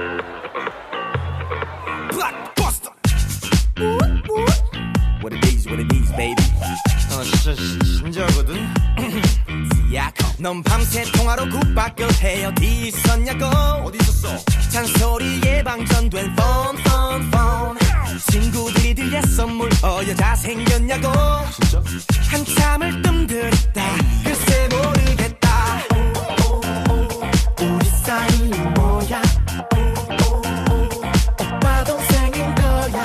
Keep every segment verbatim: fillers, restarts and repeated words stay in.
Blockbuster. What it is, what it is, baby. 어, 진짜 진지하거든. 넌 밤새 통화로 국밥을 해 어디 있었냐고. 어디 있었어? 잔소리에 방전된 폰, 폰, 폰. 친구들이 들려 선물 어 여자 생겼냐고. 진짜? 한참을 뜸들였다. 글쎄 모르겠다. 우리 사이는 뭐야? 오빠 동생인 거야.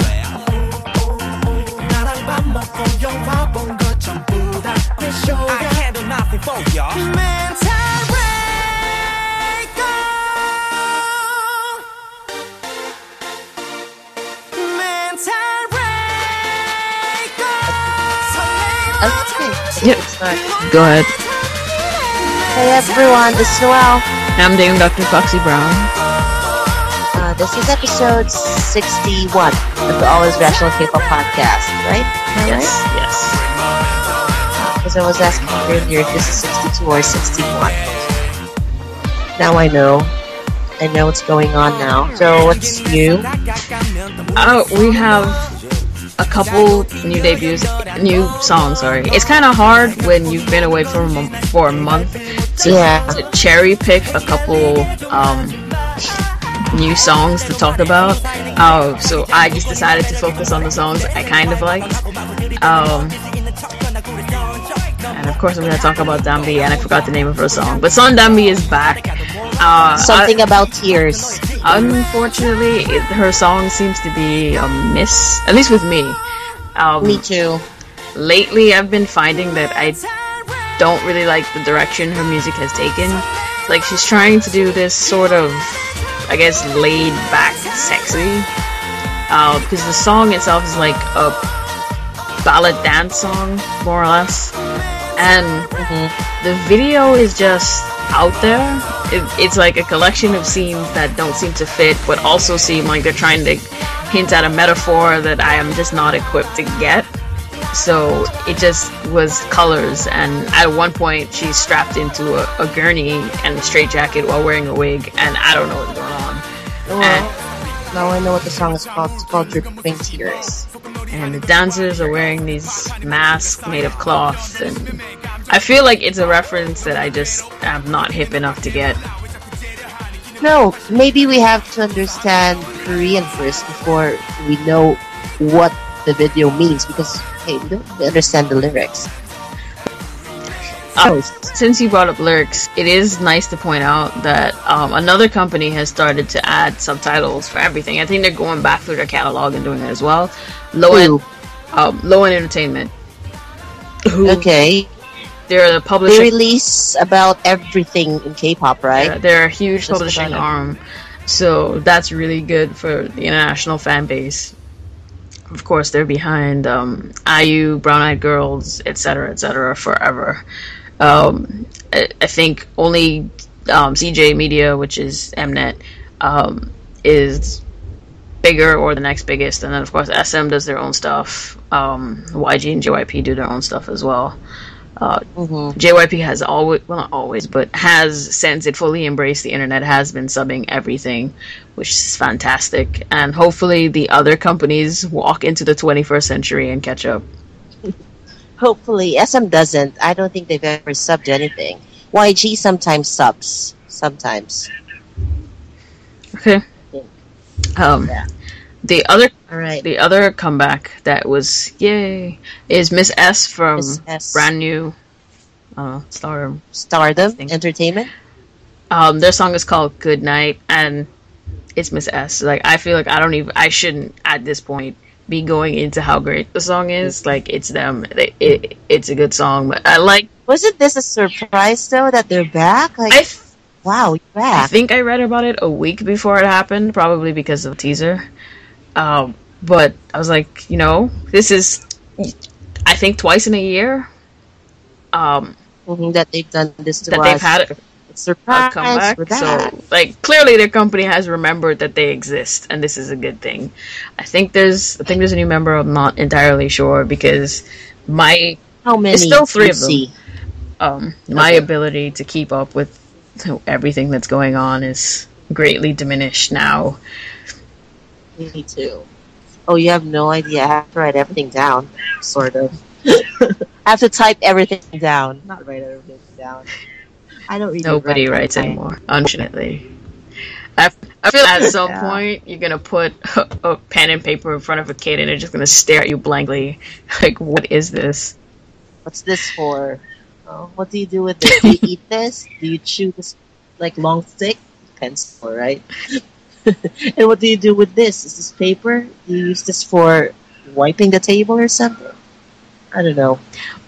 나랑 밥 먹고 영화 본 거 전부 다 내 쇼야. I can't do nothing for you. Mental breaker. Mental breaker. Okay. Yep. Go ahead. Hey everyone, this is Noel. I'm Dame Doctor Foxy Brown. Uh, this is episode sixty-one of the Always Rational K-pop podcast, right? Am I Yes, right? yes. Because I was asking earlier if this is sixty-two or sixty-one. Now I know. I know what's going on now. So what's new? Uh, we have a couple new debuts, new songs, sorry. It's kind of hard when you've been away for a, mo- for a month to, Yeah. to cherry pick a couple um, new songs to talk about. Uh, so I just decided to focus on the songs I kind of liked. Um, and of course I'm going to talk about Dambi, and I forgot the name of her song. But Son Dambi is back. Uh, Something about tears. Unfortunately, it, her song seems to be a miss, at least with me. Um, Me too. Lately, I've been finding that I don't really like the direction her music has taken. Like, she's trying to do this sort of, I guess, laid-back sexy. Uh, because the song itself is like a ballad dance song, more or less. And Mm-hmm. the video is just out there. It, it's like a collection of scenes that don't seem to fit, but also seem like they're trying to hint at a metaphor that I am just not equipped to get. So it just was colors, and at one point she's strapped into a, a gurney and a straitjacket while wearing a wig, and I don't know what's going on. Well, And, now I know what the song is called. It's called Dripping Tears. and the dancers are wearing these masks made of cloth, and I feel like it's a reference that I just am not hip enough to get. No, maybe we have to understand Korean first before we know what the video means, because hey, we don't understand the lyrics. Uh, since you brought up lyrics, it is nice to point out that um, another company has started to add subtitles for everything. I think they're going back through their catalog and doing it as well. Low End, um, Low End Entertainment. Who, Okay, They're the they publishing. release about everything in K-pop, right? Yeah, they're a huge Just publishing about arm, so that's really good for the international fan base. Of course, they're behind um, I U, Brown Eyed Girls, et cetera, et cetera, forever. Um, I, I think only um, C J Media, which is Mnet, um, is bigger or the next biggest, and then of course S M does their own stuff. Um, Y G and J Y P do their own stuff as well. Uh, Mm-hmm. J Y P has always, well, not always, but has, since it fully embraced the internet, has been subbing everything, which is fantastic. And hopefully the other companies walk into the twenty-first century and catch up. Hopefully, S M doesn't. I don't think they've ever subbed anything. Y G sometimes subs. Sometimes. Okay. Um, Yeah. the other, All right. the other comeback that was yay is Miss S from Miss S. brand new, uh, Stardom. Stardom Thing. Entertainment. Um, their song is called Good Night, and it's Miss S. Like, I feel like I don't even, I shouldn't at this point be going into how great the song is. Like, it's them. They, it, it's a good song, but I like. Wasn't this a surprise though that they're back? Like, I, th- wow, you're I back. think I read about it a week before it happened, probably because of the teaser. Um, but I was like, you know, this is, I think, twice in a year. Um, Mhm, that they've done this to that us. they've had a, a surprise. comeback. We're back. So, like, clearly their company has remembered that they exist, and this is a good thing. I think there's, I think there's a new member. I'm not entirely sure because my, How many? it's still three do you of them. see? um, my Okay. ability to keep up with everything that's going on is greatly diminished now. Me too. Oh, you have no idea. I have to write everything down, sort of. I have to type everything down, not write everything down. I don't really Nobody write. writes anymore, unfortunately. I, I feel at some Yeah. point you're gonna put a, a pen and paper in front of a kid and they're just gonna stare at you blankly. Like, what is this? What's this for? Oh, what do you do with this? Do you eat this? Do you chew this like long stick? Pencil, right? And what do you do with this? Is this paper? Do you use this for wiping the table or something? I don't know.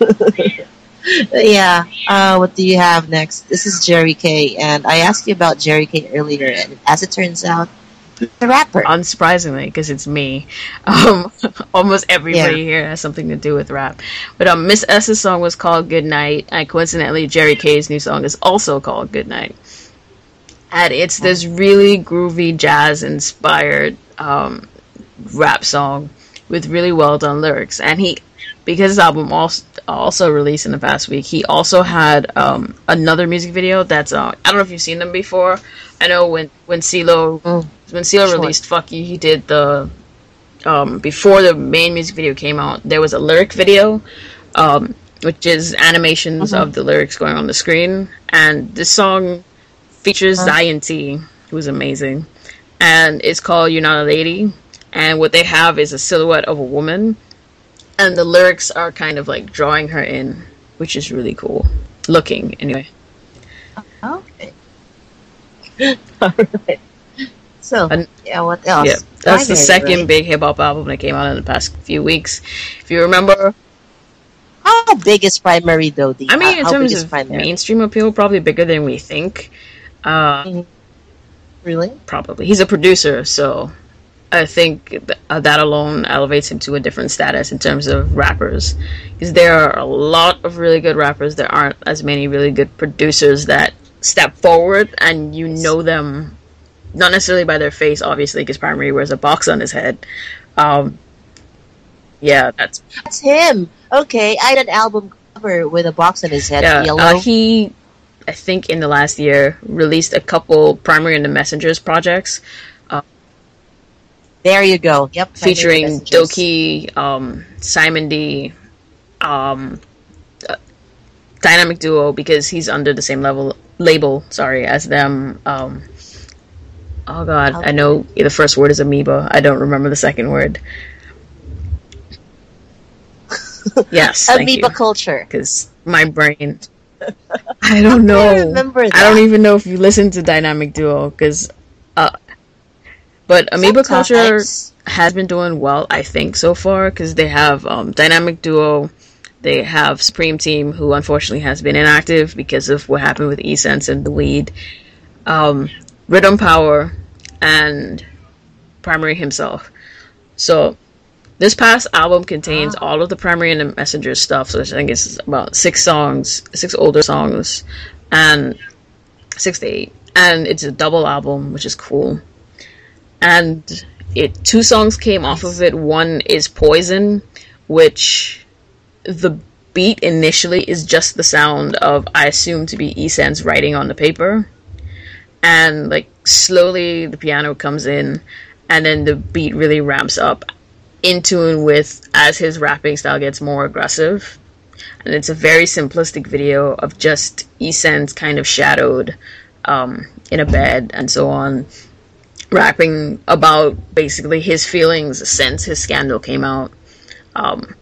Yeah. Uh, what do you have next? This is Jerry K, and I asked you about Jerry K earlier, and as it turns out, he's a rapper. Unsurprisingly, because it's me. Um, almost everybody Yeah. here has something to do with rap. But um, Miss S's song was called Good Night, and coincidentally, Jerry K's new song is also called Good Night. And it's this really groovy jazz-inspired um, rap song with really well-done lyrics. And he, because his album also, also released in the past week, he also had um, another music video that's, uh, I don't know if you've seen them before. I know when, when CeeLo, Mm, when CeeLo sure. released Fuck You, he did the, um, before the main music video came out, there was a lyric video, um, which is animations Mhm. of the lyrics going on the screen. And this song features Huh? Zion T, who's amazing. And it's called You're Not a Lady. And what they have is a silhouette of a woman. And the lyrics are kind of like drawing her in, which is really cool. Looking, anyway. Okay. All right. So, And- yeah, what else? Yeah, that's the Primary, second right? big hip hop album that came out in the past few weeks. If you remember, How big is Primary, though? The, I mean, in how big terms is of Primary? mainstream appeal, probably bigger than we think. Uh, Really? probably. He's a producer, so I think th- uh, that alone elevates him to a different status in terms of rappers. Because there are a lot of really good rappers, there aren't as many really good producers that step forward and you know them, not necessarily by their face, obviously, because Primary wears a box on his head. Um, yeah, that's That's him. Okay, I had an album cover with a box on his head, yeah. yellow. Uh, he, I think, in the last year, released a couple Primary and the Messengers projects. There you go. Yep. Primary Featuring Messengers. Doki, um, Simon D, um, uh, Dynamic Duo, because he's under the same level label, sorry, as them. Um, oh god, I know the first word is amoeba. I don't remember the second word. Yes, thank you. Amoeba Culture. Because my brain, I don't know. I remember that. I don't even know if you listen to Dynamic Duo, because, uh, but Amoeba Culture Sometimes. has been doing well, I think, so far, because they have um, Dynamic Duo, they have Supreme Team, who unfortunately has been inactive because of what happened with E-Sense and the weed, um, Rhythm Power, and Primary himself. So, this past album contains Ah. all of the Primary and the Messenger stuff, so I think it's about six songs, six older songs, and six to eight, and it's a double album, which is cool. And it two songs came off of it. One is Poison, which the beat initially is just the sound of, I assume to be E-Sense writing on the paper, and like slowly the piano comes in, and then the beat really ramps up in tune with as his rapping style gets more aggressive. And it's a very simplistic video of just E-Sense kind of shadowed um, in a bed and so on, rapping about basically his feelings since his scandal came out. Um,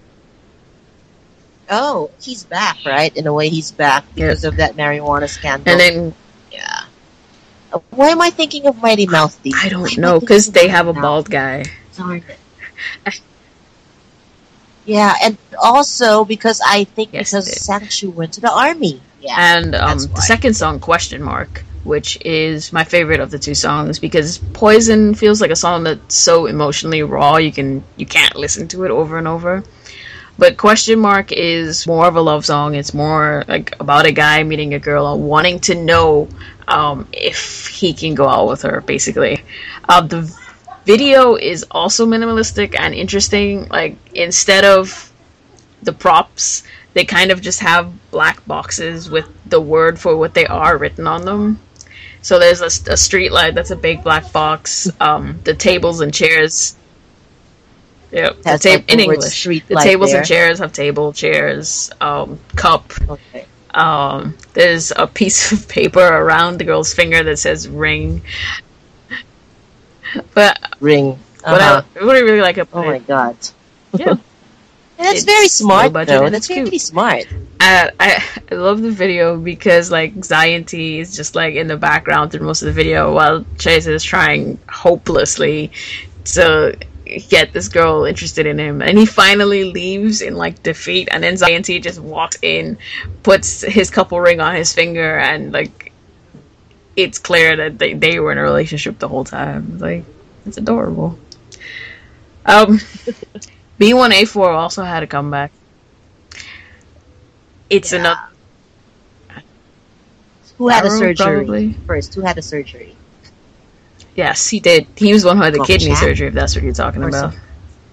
Oh, he's back, right? In a way, he's back because of that marijuana scandal. and then, yeah. Uh, Why am I thinking of Mighty Mouse D? I Why don't am know, I because thinking they of have a Mighty bald guy. Mouse? Darn it. Yeah, and also because I think Yes, because they did. Sanchu went to the army. Yeah, And um, that's the why. second song, Question Mark, which is my favorite of the two songs, because Poison feels like a song that's so emotionally raw you can you can't listen to it over and over. But Question Mark is more of a love song. It's more like about a guy meeting a girl and wanting to know um, if he can go out with her, basically. Uh, the video is also minimalistic and interesting. Like, instead of the props, they kind of just have black boxes with the word for what they are written on them. So there's a, a street light that's a big black box. Um, the tables and chairs. Yep. The That's ta- like the in word English. street The light tables there. and chairs have table, chairs, um, cup. Okay. Um, there's a piece of paper around the girl's finger that says ring. But Ring. what Uh-huh. I what I really like about Oh my it, god. yeah, And that's It's very low smart budget though. and That's it's cute. really smart. I, I I love the video because like Zion-T is just like in the background through most of the video while Chase is trying hopelessly to get this girl interested in him, and he finally leaves in like defeat, and then Zion-T just walks in, puts his couple ring on his finger, and like it's clear that they, they were in a relationship the whole time. Like, it's adorable. Um, B one A four also had a comeback. It's Yeah. another Who had a Arrow, surgery probably. first? Who had a surgery? yes, he did. He was the one who had the Oh, kidney Jack? surgery. If that's what you're talking Or about. some-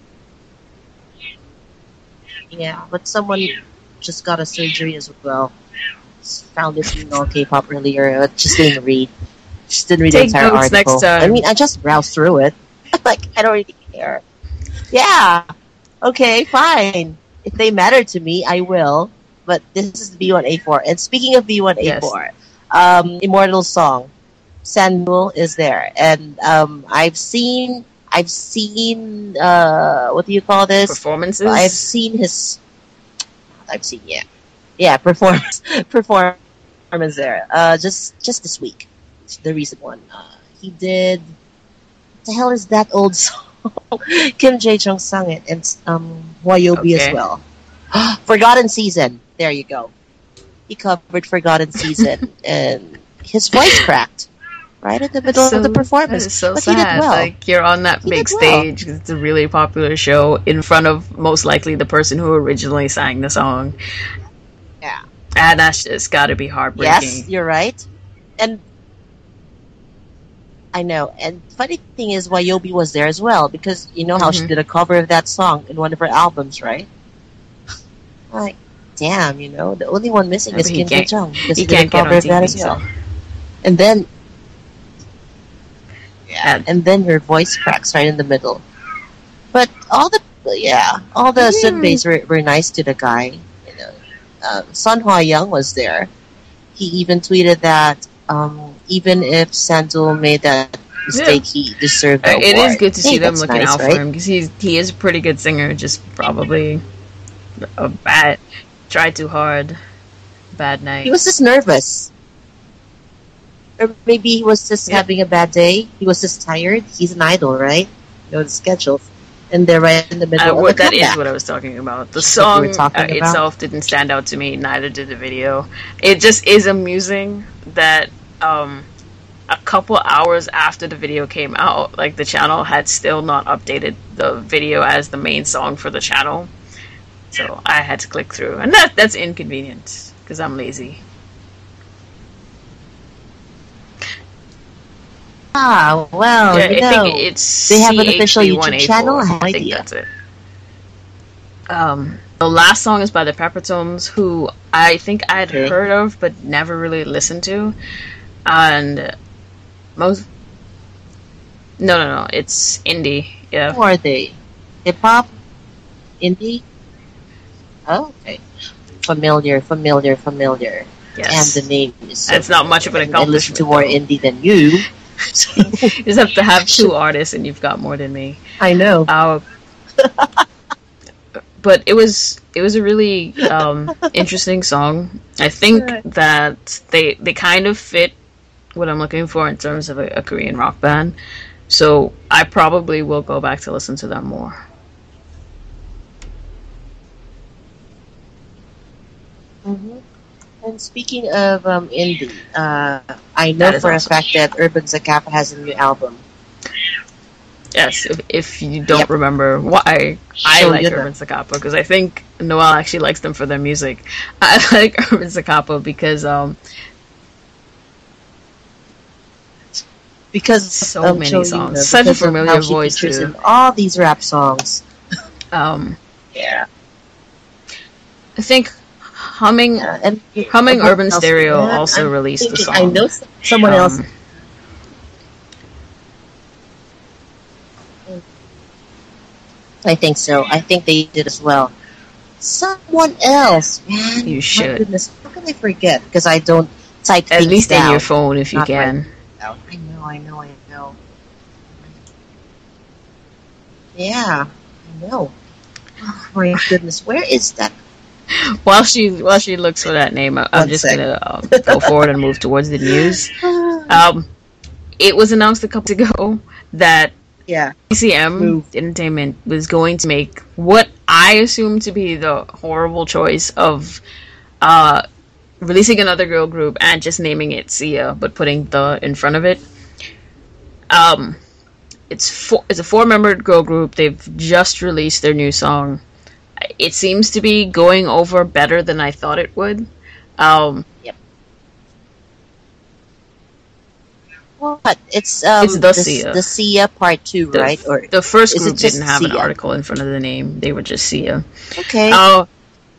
Yeah, but someone just got a surgery as well. Just found this email on K-pop earlier. I just didn't read. Just didn't read Take the entire notes article. next time. I mean, I just browsed through it. Like, I don't really care. Yeah. Okay, fine. If they matter to me, I will. But this is B one A four. And speaking of B one A four, um, Immortal Song, Samuel is there. And um, I've seen, I've seen, uh, what do you call this? Performances. I've seen his. I've seen, yeah, yeah, performance, performance there. Uh, just, just this week, the recent one. Uh, he did. What the hell is that old song? Kim Jae Chung sung it, and um, Hwayobi as Okay. well. Forgotten Season. There you go. He covered Forgotten Season, and his voice cracked right in the middle So- of the performance. That is so but sad. he did well. Like you're on that He big did well. stage 'cause it's a really popular show in front of most likely the person who originally sang the song. Yeah. And that's just got to be heartbreaking. Yes, you're right. And I know. And funny thing is, Hwayobi was there as well because you know how she Mhm. did a cover of that song in one of her albums, right? Like, damn, you know, the only one missing Yeah, is but he Kim Jae can't- Chung because he he did a can't get cover on of that T V, as well. so- And then, Yeah. and then your voice cracks right in the middle. But all the yeah, all the Yeah. Sunbays were, were nice to the guy. You know, um, Sun Hwa Young was there. He even tweeted that um, even if Sandul made that mistake, he deserved the Uh, It award. is good to Hey, see them that's looking nice, out right? for him because he's he is a pretty good singer. Just probably a bad, tried too hard, bad night. He was just nervous. Or maybe he was just Yeah. having a bad day. He was just tired. He's an idol, right? You know, the schedule. And they're right in the middle Uh, of what, the that is comeback. what I was talking about. The That's what song you were talking uh, about? itself didn't stand out to me. Neither did the video. It just is amusing that um, a couple hours after the video came out, like the channel had still not updated the video as the main song for the channel. So I had to click through, and that that's inconvenient because I'm lazy. Ah, well, yeah, you I know. think it's they have an official C H B one A four. YouTube channel? I have no I think idea. that's it. Um, the last song is by the Peppertones, who I think I'd Okay. heard of but never really listened to, and most. No, no, no. It's indie. Yeah, Who are they? Hip hop? Indie? Oh, okay. Familiar, familiar, familiar. yes. And the name is so It's not much of an familiar. I listen accomplishment, to more though. indie than you. You just have to have two artists, and you've got more than me. I know. Uh, but it was it was a really um, interesting song. I think Right. that they they kind of fit what I'm looking for in terms of a, a Korean rock band. So I probably will go back to listen to them more. hmm And speaking of um, indie, uh, I know That is for awesome. a fact that Urban Zacapa has a new album. Yes, if, if you don't Yep. remember why I So like you know. Urban Zacapa, because I think Noel actually likes them for their music. I like Urban Zacapa because um, Because So of many Cho songs. Yuna, Such a because of familiar how she voice, features too. in all these rap songs. um, Yeah. I think Humming Yeah, and Humming about Urban else Stereo that, also I'm released the thinking I song. know s- someone else. Um, I think so. I think they did as well. Someone else, man. you My should. goodness, how can I forget? Because I don't type At things least in your down. phone if you Not write can. down. I know, I know, I know. Yeah, I know. Oh my goodness, where is that? While she while she looks for that name, I- I'm One just sec. gonna um, go forward and move towards the news. Um, it was announced a couple ago that Yeah, B C M move. Entertainment was going to make what I assume to be the horrible choice of uh, releasing another girl group and just naming it Sia, but putting the in front of it. Um, it's four, it's a four member girl group. They've just released their new song. It seems to be going over better than I thought it would. Um, Yep. What? It's it's um the this Sia. the Sia part two, The right? Or the first is it group didn't just have an Sia? article in front of the name. They were just Sia. Okay. Uh,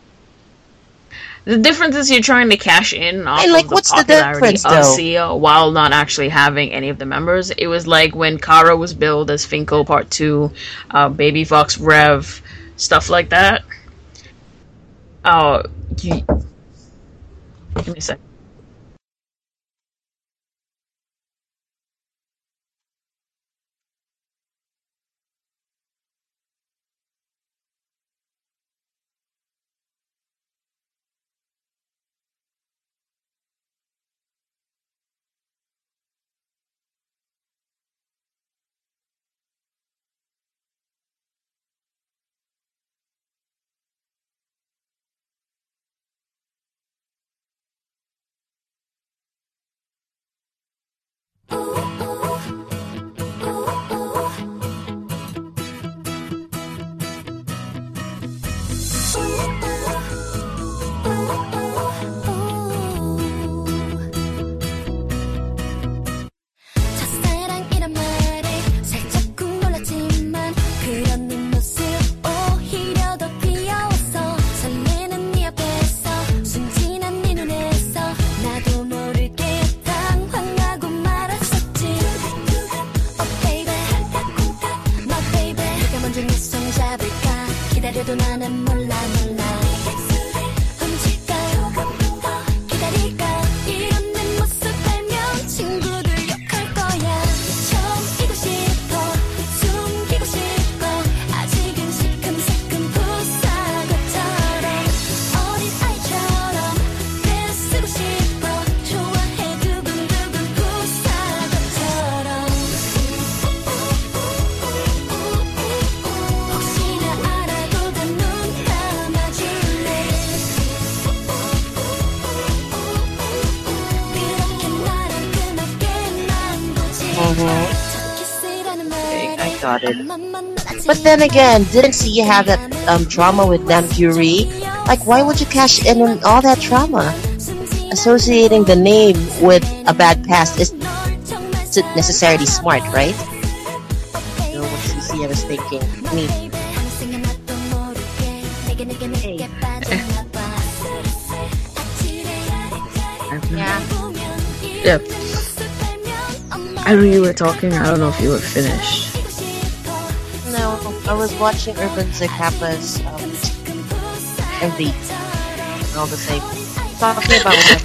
the difference is you're trying to cash in off And of like, the what's the popularity difference of though? Sia while not actually having any of the members. It was like when Kara was billed as Finko Part two, uh, Baby Fox Rev, stuff like that. Oh, you, give me a sec. 첫사랑이란 말에 살짝쿵 놀랐지만 그런 네 모습 오히려 더 귀여웠어. 설레는 네 앞에서 순진한 네 눈에서 나도 모르게 당황하고 말았었지. Oh baby, my baby, 네가 먼저 내 손 잡을까 기다려도 나는 몰라 몰라. 훔칠까 기다릴까 이런 내 모습 알면 친구들 욕할 거야. 처음이고 싶어 숨기고 싶어 아직은 시큼시큼 부사과처럼 어린 아이처럼 애쓰고 싶어 좋아해 두근두근 부사과처럼. 혹시나 알아도 다 눈 감아줄래. 그렇게 나랑 그렇게만 보지. 첫 키스라는 Okay, I 말에 got it. 엄마만 놀라지. But then again, didn't Sia have that um drama with Nam Fury? Like, why would you cash in on all that drama? Associating the name with a bad past isn't necessarily smart, right? You know what Sia was thinking. I mean, yeah. Yep. I know you were talking. I don't know if you were finished. No, I was watching Urban Zaccapa's um, M V. All the same. Talking about what?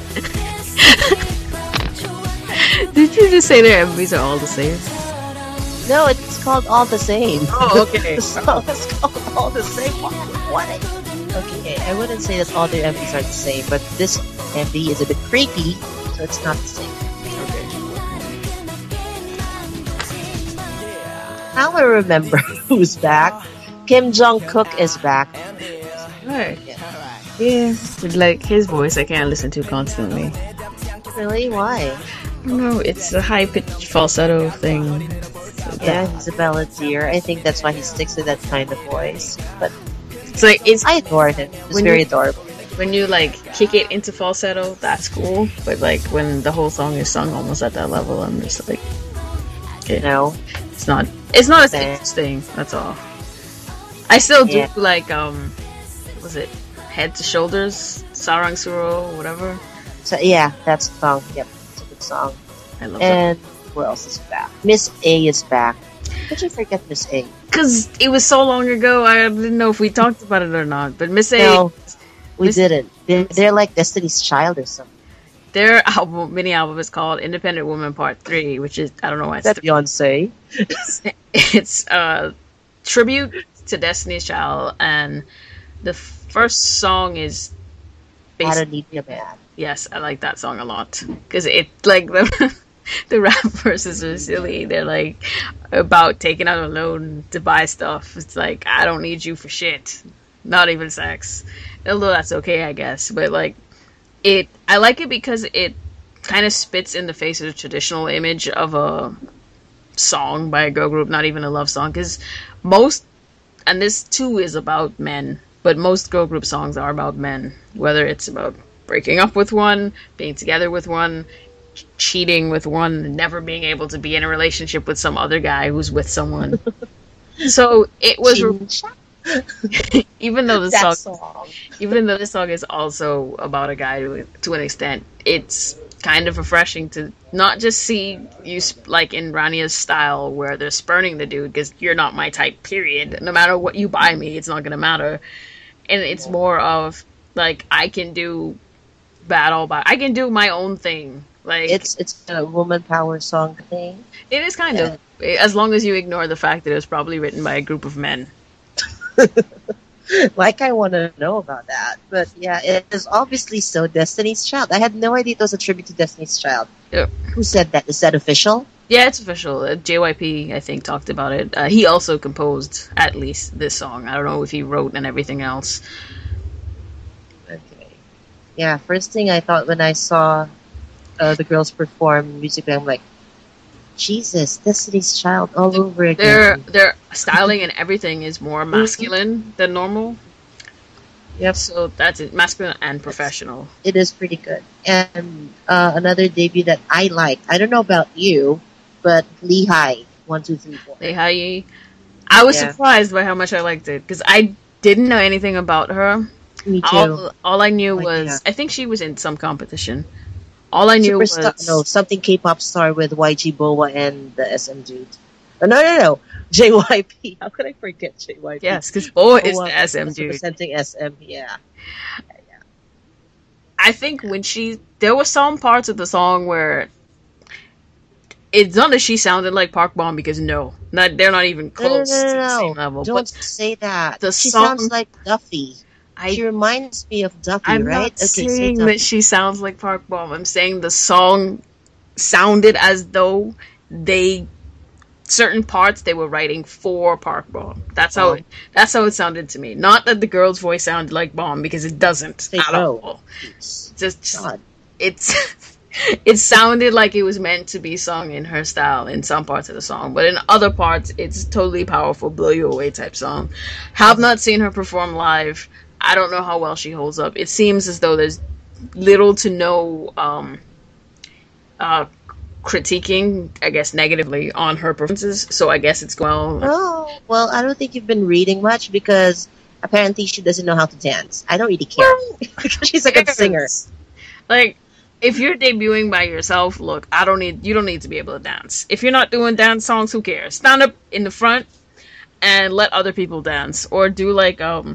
Did you just say their M Vs are all the same? No, it's called All the Same. Oh, okay. The song is called All the Same. What? what? Okay, I wouldn't say that all their M Vs are the same, but this M V is a bit creepy, so it's not the same. Now I remember who's back. Kim Jong-kook is back. Right. Yeah. With like his voice, I can't listen to constantly. Really? Why? No, it's a high pitched falsetto thing. So Yeah, that- he's a balladeer. I think that's why he sticks to that kind of voice. But it's like it's I adore him. He's When very you- adorable. when you like kick it into falsetto, that's cool. But like when the whole song is sung almost at that level, I'm just like, okay, You know? it's not, it's not as Fair. interesting. That's all. I still do Yeah. like um, what was it Head to Shoulders, Sarang Suro, whatever. So yeah, that's the song. Yep, it's a good song. I love And who else is back? Miss A is back. How did you forget Miss A? that. Because it was so long ago, I didn't know if we talked about it or not. But Miss A, No, we Miss- didn't. They're, they're like Destiny's Child or something. their album, mini album is called Independent Woman Part three, which is, I don't know why Is it's that Beyonce? it's a tribute to Destiny's Child, and the first song is I basically, don't need a man. yes, I like that song a lot because it like the the rap verses are silly. They're like about taking out a loan to buy stuff. It's like, I don't need you for shit, not even sex. Although that's okay, I guess. But like it, I like it because it kind of spits in the face of the traditional image of a song by a girl group, not even a love song. Because most, and this too is about men, but most girl group songs are about men. Whether it's about breaking up with one, being together with one, ch- cheating with one, never being able to be in a relationship with some other guy who's with someone. So it was, re- even though the that song, song. even though this song is also about a guy to, to an extent, it's kind of refreshing to not just see you sp- like in Rania's style where they're spurning the dude because you're not my type, period. No matter what you buy me, it's not gonna matter. And it's more of like, I can do bad all by, I can do my own thing. Like It's it's a woman power song thing. it is kind of, as long as you ignore the fact that it was probably written by a group of men. Like, I want to know about that. But yeah, it is obviously so Destiny's Child. I had no idea it was a tribute to Destiny's Child. Yep. Who said that? Is that official? Yeah, it's official. Uh, J Y P, I think, talked about it. Uh, he also composed at least this song. I don't know if he wrote and everything else. Okay. Yeah, first thing I thought when I saw uh, the girls perform musically, I'm like, Jesus, Destiny's Child all over again. Their their styling and everything is more masculine than normal. Yep. So that's it, masculine and professional. It is pretty good. And uh, another debut that I like, I don't know about you, but Lehigh, one, two, three, four. They hi. I was Yeah. surprised by how much I liked it because I didn't know anything about her. Me too. All, all I knew Like, was yeah. I think she was in some competition. All I knew Superstar, was no, something K-pop star with Y G Boa and the S M dude. Oh, no, no, no, J Y P. How could I forget J Y P? yes, because Boa is Boa the S M is dude. representing S M, yeah. I think when she, there were some parts of the song where it's not that she sounded like Park Bom, because no, not they're not even No, no, close no, to no, the no. same level. Don't But say that. the she song- sounds like Duffy. I, She reminds me of Duffy, I'm right? not Okay, say saying Duffy. that she sounds like Park Bom. I'm saying the song sounded as though they certain parts they were writing for Park Bom. That's how Oh. it, that's how it sounded to me. Not that the girl's voice sounded like Bom, because it doesn't Say at no. all. Jeez. Just God. it's it sounded like it was meant to be sung in her style in some parts of the song, but in other parts it's totally powerful, blow you away type song. Have not seen her perform live. I don't know how well she holds up. It seems as though there's little to no um uh critiquing, I guess, negatively on her performances, so I guess it's well. Oh, well, I don't think you've been reading much because apparently she doesn't know how to dance. I don't really care. She's a good singer. Like, if you're debuting by yourself, look, I don't need you don't need to be able to dance. If you're not doing dance songs, who cares? Stand up in the front and let other people dance, or do like um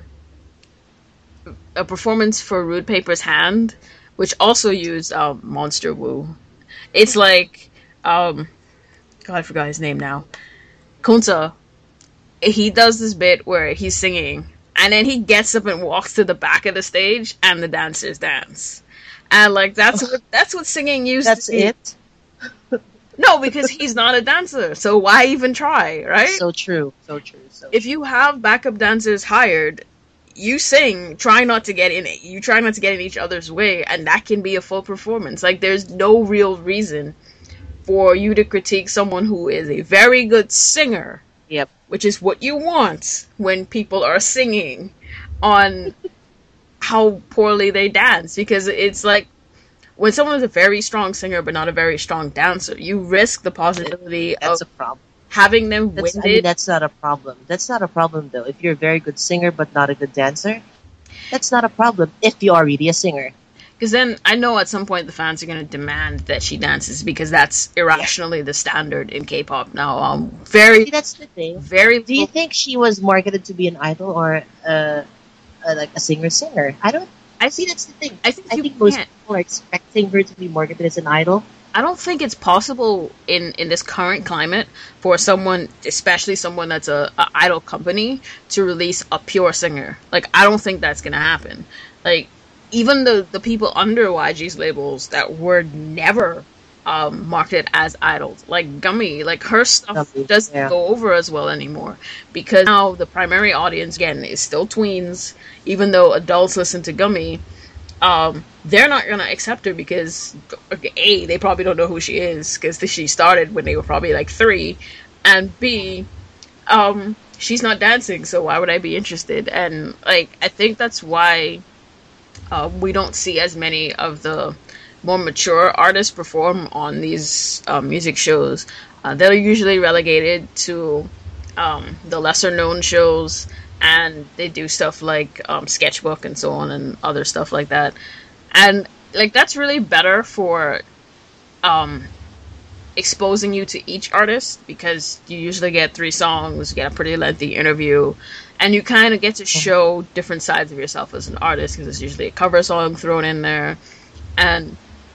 a performance for Rude Paper's Hand, which also used um, Monster Woo. It's like um God, I forgot his name now. Kunta. He does this bit where he's singing and then he gets up and walks to the back of the stage and the dancers dance. And like that's what that's what singing used That's to be. it? No, because he's not a dancer, so why even try, right? So true. So true. So If you have backup dancers hired, you sing, try not to get in it. You try not to get in each other's way, and that can be a full performance. Like, there's no real reason for you to critique someone who is a very good singer, Yep. which is what you want when people are singing, on how poorly they dance. Because it's like, when someone is a very strong singer but not a very strong dancer, you risk the possibility That's of a problem. having them That's, I winded. mean, that's not a problem. That's not a problem, though. If you're a very good singer but not a good dancer, That's not a problem if you are really a singer. Because then I know at some point the fans are going to demand that she dances because that's irrationally the standard in K-pop now. Um, very, See, that's the thing. very. Do you think she was marketed to be an idol or uh, uh, like a singer-singer? I don't. I See, that's the thing. I think I you think most can't. people are expecting her to be marketed as an idol. I don't think it's possible in, in this current climate for someone, especially someone that's a, a idol company, to release a pure singer. Like, I don't think that's gonna happen. Like, even the, the people under Y G's labels that were never um, marketed as idols, like Gummy, like her stuff Gummy, doesn't yeah. go over as well anymore because now the primary audience again is still tweens, even though adults listen to Gummy. Um, they're not gonna accept her because A, they probably don't know who she is because she started when they were probably like three, and B, um, she's not dancing, so why would I be interested? And like, I think that's why uh, we don't see as many of the more mature artists perform on these uh, music shows. Uh, they're usually relegated to um, the lesser known shows, and they do stuff like um, Sketchbook and so on and other stuff like that. And like that's really better for um, exposing you to each artist because you usually get three songs, you get a pretty lengthy interview, and you kind of get to show different sides of yourself as an artist because there's usually a cover song thrown in there. And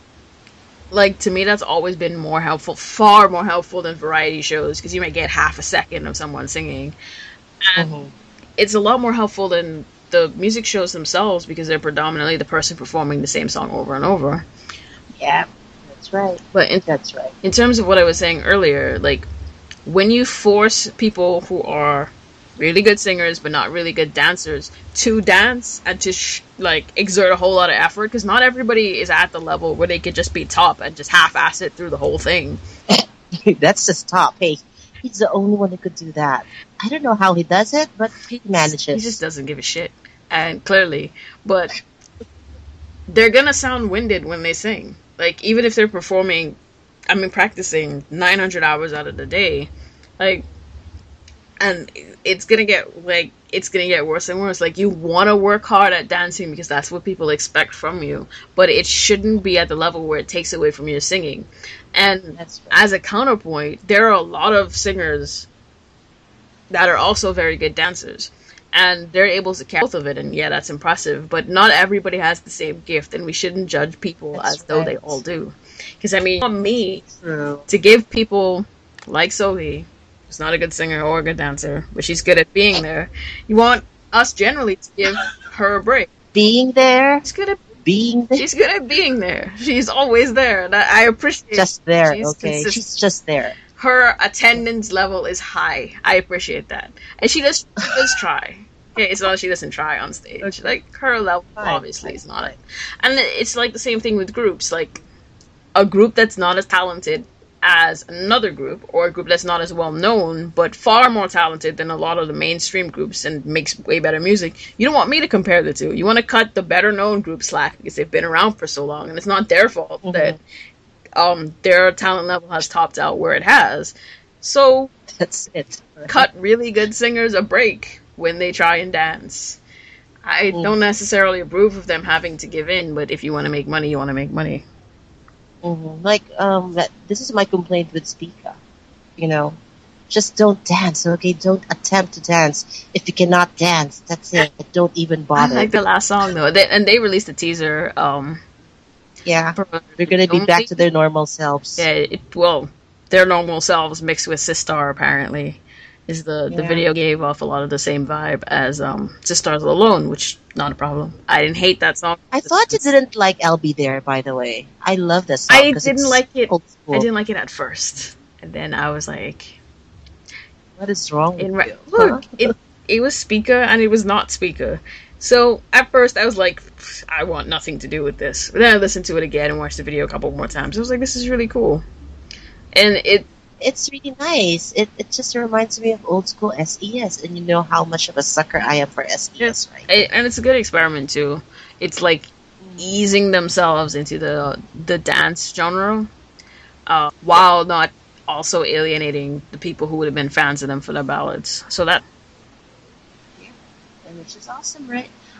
like to me that's always been more helpful, far more helpful than variety shows because you might get half a second of someone singing. And Mhm. it's a lot more helpful than the music shows themselves because they're predominantly the person performing the same song over and over. Yeah, that's right. But in, That's right. in terms of what I was saying earlier, like when you force people who are really good singers but not really good dancers to dance and to sh- like exert a whole lot of effort because not everybody is at the level where they could just be top and just half-ass it through the whole thing. That's just top. Hey, he's the only one that could do that. I don't know how he does it, but he manages. He just doesn't give a shit, and clearly, but they're gonna sound winded when they sing. Like even if they're performing, I mean practicing nine hundred hours out of the day, like, and it's gonna get like it's gonna get worse and worse. Like you want to work hard at dancing because that's what people expect from you, but it shouldn't be at the level where it takes away from your singing. And That's right. as a counterpoint, there are a lot of singers that are also very good dancers, and they're able to catch both of it, and yeah, that's impressive. But not everybody has the same gift, and we shouldn't judge people That's as though they right. all do. Because I mean, on me True. to give people like Sophie, who's not a good singer or a good dancer, but she's good at being there. You want us generally to give her a break. Being there, She's good at being there, she's good at being there. She's always there, and I I appreciate just there. she's Okay, consistent. she's just there. Her attendance level is high. I appreciate that, and she does she does try. Okay, it's not that she doesn't try on stage. Okay. Like her level Fine, obviously fine, is not it, and it's like the same thing with groups. Like a group that's not as talented as another group, or a group that's not as well known but far more talented than a lot of the mainstream groups and makes way better music. You don't want me to compare the two. You want to cut the better known group slack because they've been around for so long, and it's not their fault Mhm. that um their talent level has topped out where it has. So That's it. cut really good singers a break when they try and dance. I Mm. don't necessarily approve of them having to give in, but if you want to make money, you want to make money. Mhm. Like um, that. This is my complaint with Speaker. You know, just don't dance. Okay, don't attempt to dance. If you cannot dance, that's it. Don't even I bother. like the last song though, they, and they released a teaser. Um, Yeah, for they're gonna be Only- back to their normal selves. Yeah, it, well, their normal selves mixed with Sistar apparently is the the Yeah. video gave off a lot of the same vibe as um Sistars Alone, which not a problem. I didn't hate that song. I thought you didn't like "I'll Be There." By the way, I love this song. I 'cause didn't it's like it. Old school. I didn't like it at first, and then I was like, What is wrong with in you? re- look, it it was Speaker and it was not Speaker. So at first I was like, I want nothing to do with this. But then I listened to it again and watched the video a couple more times. I was like, this is really cool, and it It's really nice. It it just reminds me of old school S E S, and you know how much of a sucker I am for S E S, right? It, and it's a good experiment too. It's like easing themselves into the the dance genre, uh, while not also alienating the people who would have been fans of them for their ballads. So that And which is awesome, right?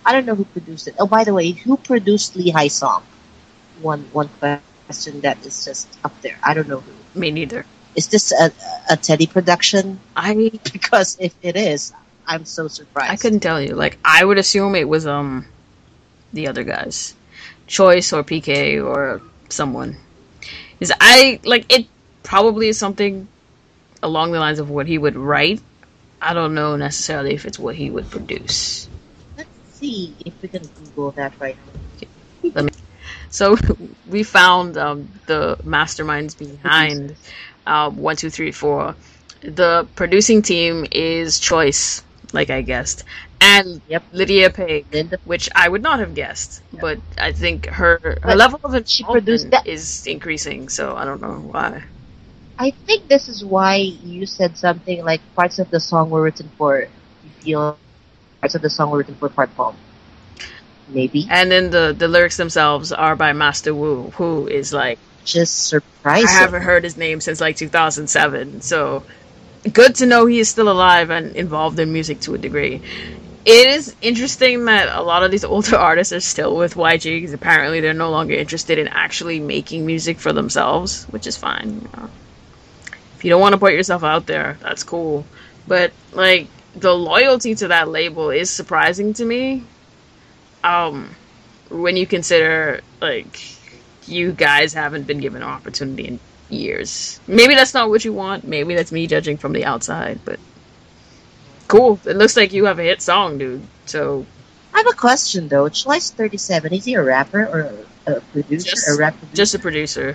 I don't know who produced it. Oh, by the way, who produced Lee High Song? One one question that is just up there. I don't know who. Me neither. Is this a, a Teddy production? I Because if it is, I'm so surprised. I couldn't tell you. Like, I would assume it was um the other guys, Choice or P K or someone. Is I like it probably is something along the lines of what he would write. I don't know necessarily if it's what he would produce. Let's see if we can Google that right now. Let me. So we found um, the masterminds behind um, one, two, three, four. The producing team is Choice, like I guessed, and Yep. Lydia Page, Linda, which I would not have guessed. But I think her her But level of she produced involvement that. is increasing, so I don't know why. I think this is why you said something like parts of the song were written for, you feel parts of the song were written for Park Palm. Maybe. And then the the lyrics themselves are by Master Wu, who is like Just I surprising. haven't heard his name since like two thousand seven, so good to know he is still alive and involved in music to a degree. It is interesting that a lot of these older artists are still with Y G because apparently they're no longer interested in actually making music for themselves, which is fine. You know. If you don't want to put yourself out there, that's cool. But like the loyalty to that label is surprising to me. Um, when you consider like you guys haven't been given an opportunity in years. Maybe that's not what you want. Maybe that's me judging from the outside, but cool. It looks like you have a hit song, dude. So I have a question though. Choice thirty-seven, is he a rapper or a, a producer? Just- a rap producer? just a producer.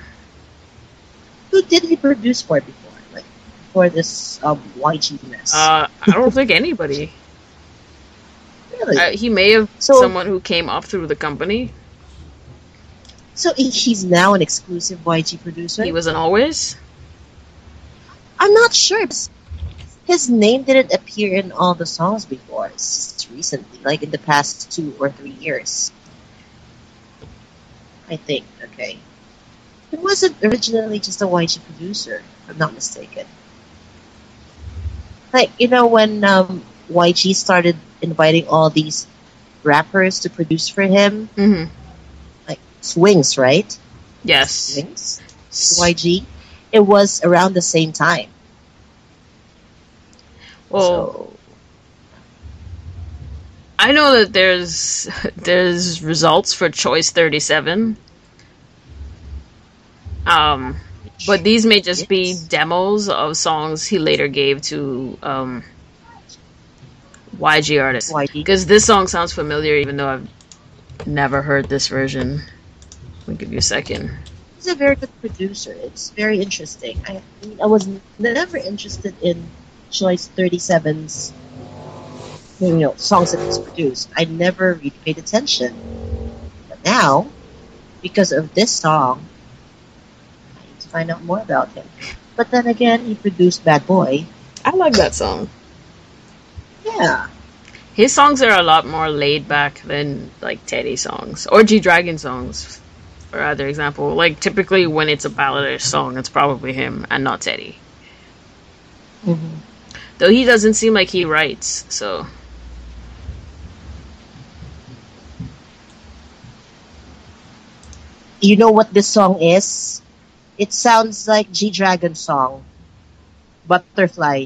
Who did he produce for before? Like for this um, Y G mess? Uh, I don't think anybody. really? Uh, he may have So- someone who came up through the company. so he- he's now an exclusive Y G producer? He wasn't always. I'm not sure. His name didn't appear in all the songs before. It's just recently, like in the past two or three years. I think, okay. He wasn't originally just a Y G producer, if I'm not mistaken. Like, you know, when um, Y G started inviting all these rappers to produce for him, Mm-hmm. like Swings, right? Yes. Swings? Y G? It was around the same time. Well, So, I know that there's there's results for Choice thirty-seven. Um, but these may just be Yes. demos of songs he later gave to um, Y G artists. Y G. Because this song sounds familiar, even though I've never heard this version. Let me give you a second. He's a very good producer. It's very interesting. I, I mean, I was never interested in Choice thirty-seven's, you know, songs that he's produced. I never really paid attention. But now, because of this song, I need to find out more about him. But then again, he produced Bad Boy. I like that song. Yeah. His songs are a lot more laid back than like Teddy songs or G Dragon songs, for other example. Like typically when it's a balladish song, it's probably him and not Teddy. Mm-hmm. Though he doesn't seem like he writes, so You know what this song is? It sounds like G Dragon's song, Butterfly.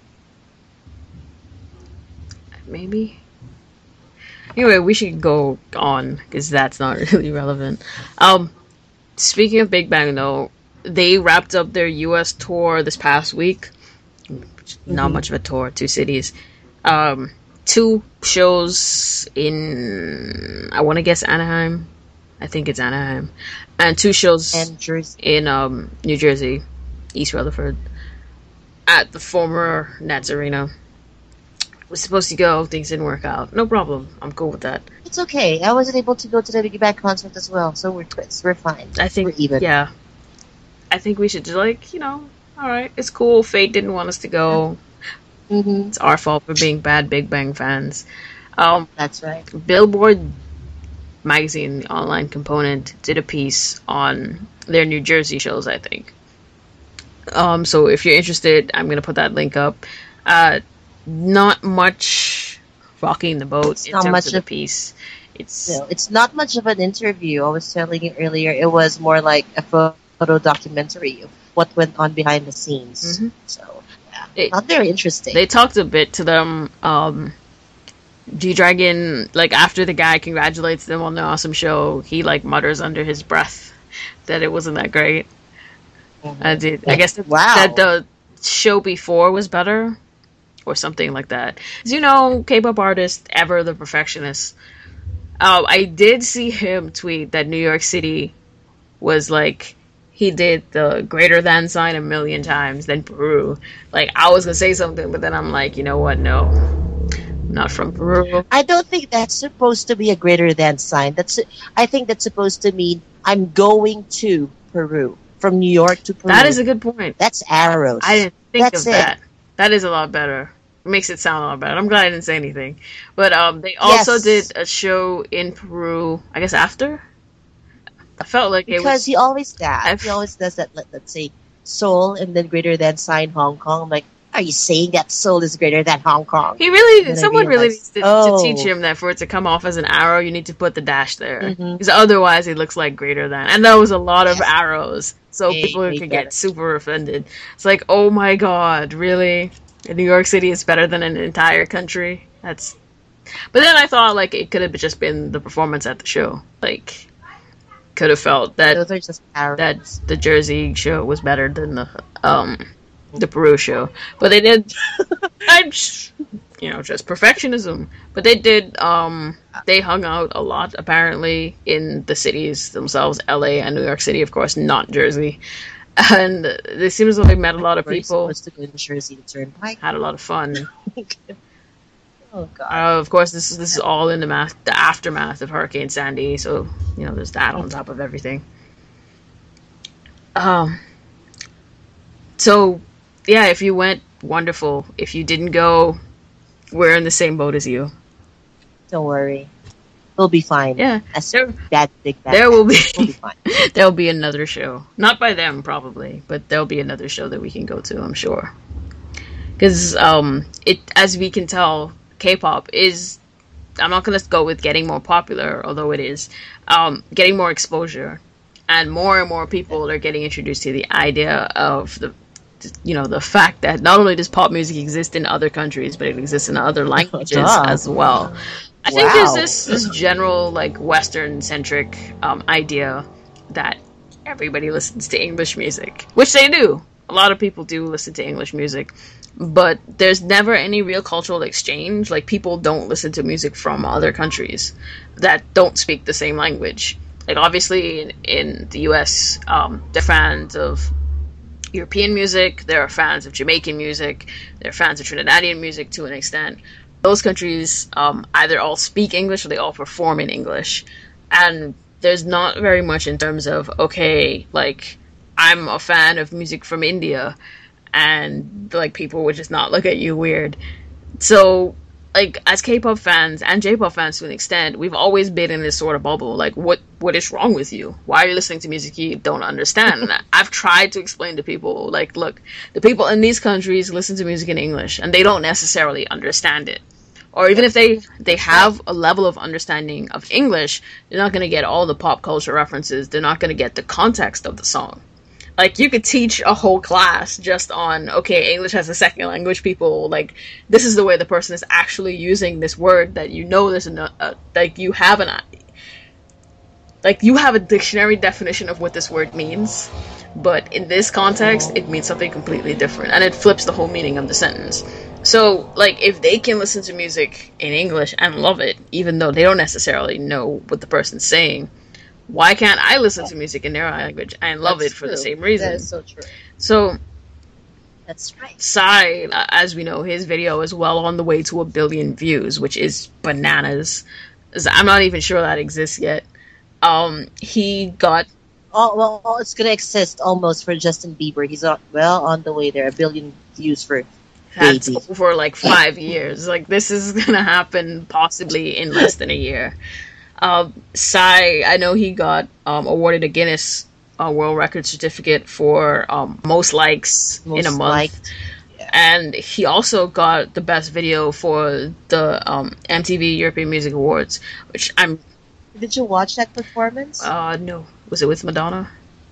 maybe. Anyway, we should go on because that's not really relevant. Um, speaking of Big Bang, though, they wrapped up their U S tour this past week. Not Mhm. much of a tour, two cities. Um, two shows in, I want to guess Anaheim. I think it's Anaheim. And two shows And Jersey. in um, New Jersey, East Rutherford, at the former Nats Arena. Was supposed to go, things didn't work out. No problem. I'm cool with that. It's okay. I wasn't able to go to the Big Bang concert as well, so we're quits. We're fine. I think, We're even. yeah. I think we should just, like, you know, alright, it's cool. Fate didn't want us to go. Mm-hmm. It's our fault for being bad Big Bang fans. Um, That's right. Billboard magazine, the online component, did a piece on their New Jersey shows, I think. Um, so if you're interested, I'm going to put that link up. Uh, not much rocking the boat It's in not terms much of the of piece. It's no, it's not much of an interview. I was telling you earlier, it was more like a photo documentary of what went on behind the scenes. Mhm. So yeah, they, not very interesting. they talked a bit to them. Um, G-Dragon, like after the guy congratulates them on the awesome show, he like mutters under his breath that it wasn't that great. I Mhm. did. I guess that, that Wow. the show before was better, or something like that. As you know, K-pop artist Ever the Perfectionist. Um, I did see him tweet that New York City was like he did the greater than sign a million times than Peru. Like I was gonna say something, but then I'm like, you know what? No, I'm not from Peru. I don't think that's supposed to be a greater than sign. That's I think that's supposed to mean I'm going to Peru from New York to Peru. That is a good point. That's arrows. I didn't think That's of it. that. That is a lot better. It makes it sound a lot better. I'm glad I didn't say anything. But um, they also Yes. did a show in Peru. I guess after. I felt like it Because was. he always does. I've- He always does that. Let, let's say Seoul and then greater than sign Hong Kong. I'm like, are you saying that Seoul is greater than Hong Kong? He really, then I someone really realized, needs to, oh. to teach him that for it to come off as an arrow, you need to put the dash there. Mhm. Because otherwise, it looks like greater than. And that was a lot of arrows, so Way- people way could better. get super offended. It's like, oh my god, really? New York City is better than an entire country? That's. But then I thought like it could have just been the performance at the show. Like, could have felt that Those are just arrows. that the Jersey show was better than the um the Peru show, but they did. I just, you know, just perfectionism. But they did. Um, they hung out a lot apparently in the cities themselves, L A and New York City, of course, not Jersey. And it seems like they met a lot of We're people, supposed to go to Jersey to Turnpike. had a lot of fun. Oh god. Uh, of course, this is this is all in the math, the aftermath of Hurricane Sandy. So you know, there's that on top of everything. Um. So, yeah, if you went, wonderful. If you didn't go, we're in the same boat as you. Don't worry. We'll be fine. Yeah, As there, bad big bad. there will be bats. We'll be fine. there'll be another show. Not by them probably, but there'll be another show that we can go to. I'm sure. Because um, it as we can tell, K-pop is. I'm not gonna go with getting more popular, although it is, um, getting more exposure, and more and more people are getting introduced to the idea of the, you know, the fact that not only does pop music exist in other countries, but it exists in other languages Duh. as well. I think there's Wow. this this general like Western centric um, idea that everybody listens to English music, which they do. A lot of people do listen to English music, but there's never any real cultural exchange. Like people don't listen to music from other countries that don't speak the same language. Like obviously in, in the U S, um, they're fans of European music, there are fans of Jamaican music, there are fans of Trinidadian music to an extent. Those countries um, either all speak English or they all perform in English. And there's not very much in terms of, okay, like, I'm a fan of music from India, and, like, people would just not look at you weird. So, like, as K-pop fans, and J-pop fans to an extent, we've always been in this sort of bubble. Like, what what is wrong with you? Why are you listening to music you don't understand? And I've tried to explain to people, like, look, the people in these countries listen to music in English, and they don't necessarily understand it. Or even if they, they have a level of understanding of English, they're not going to get all the pop culture references. They're not going to get the context of the song. Like, you could teach a whole class just on, okay, English as a second language, people, like, this is the way the person is actually using this word that you know there's a, uh, like, you have an, like, you have a dictionary definition of what this word means, but in this context, it means something completely different, and it flips the whole meaning of the sentence. So, like, if they can listen to music in English and love it, even though they don't necessarily know what the person's saying, why can't I listen to music in their language and love That's it for the true. same reason? That is so true. So, That's right. Psy, uh, as we know, his video is well on the way to a billion views, which is bananas. I'm not even sure that exists yet. Um, he got Oh, well, it's going to exist almost for Justin Bieber. He's on, well on the way there. A billion views for that's Baby. over like five years. Like, this is gonna happen possibly in less than a year. Uh, Psy, I know he got um, awarded a Guinness uh, World Record certificate for um, most likes Most in a month. liked. And he also got the best video for the um, M T V European Music Awards, which I'm Did you watch that performance? uh no, was it with Madonna?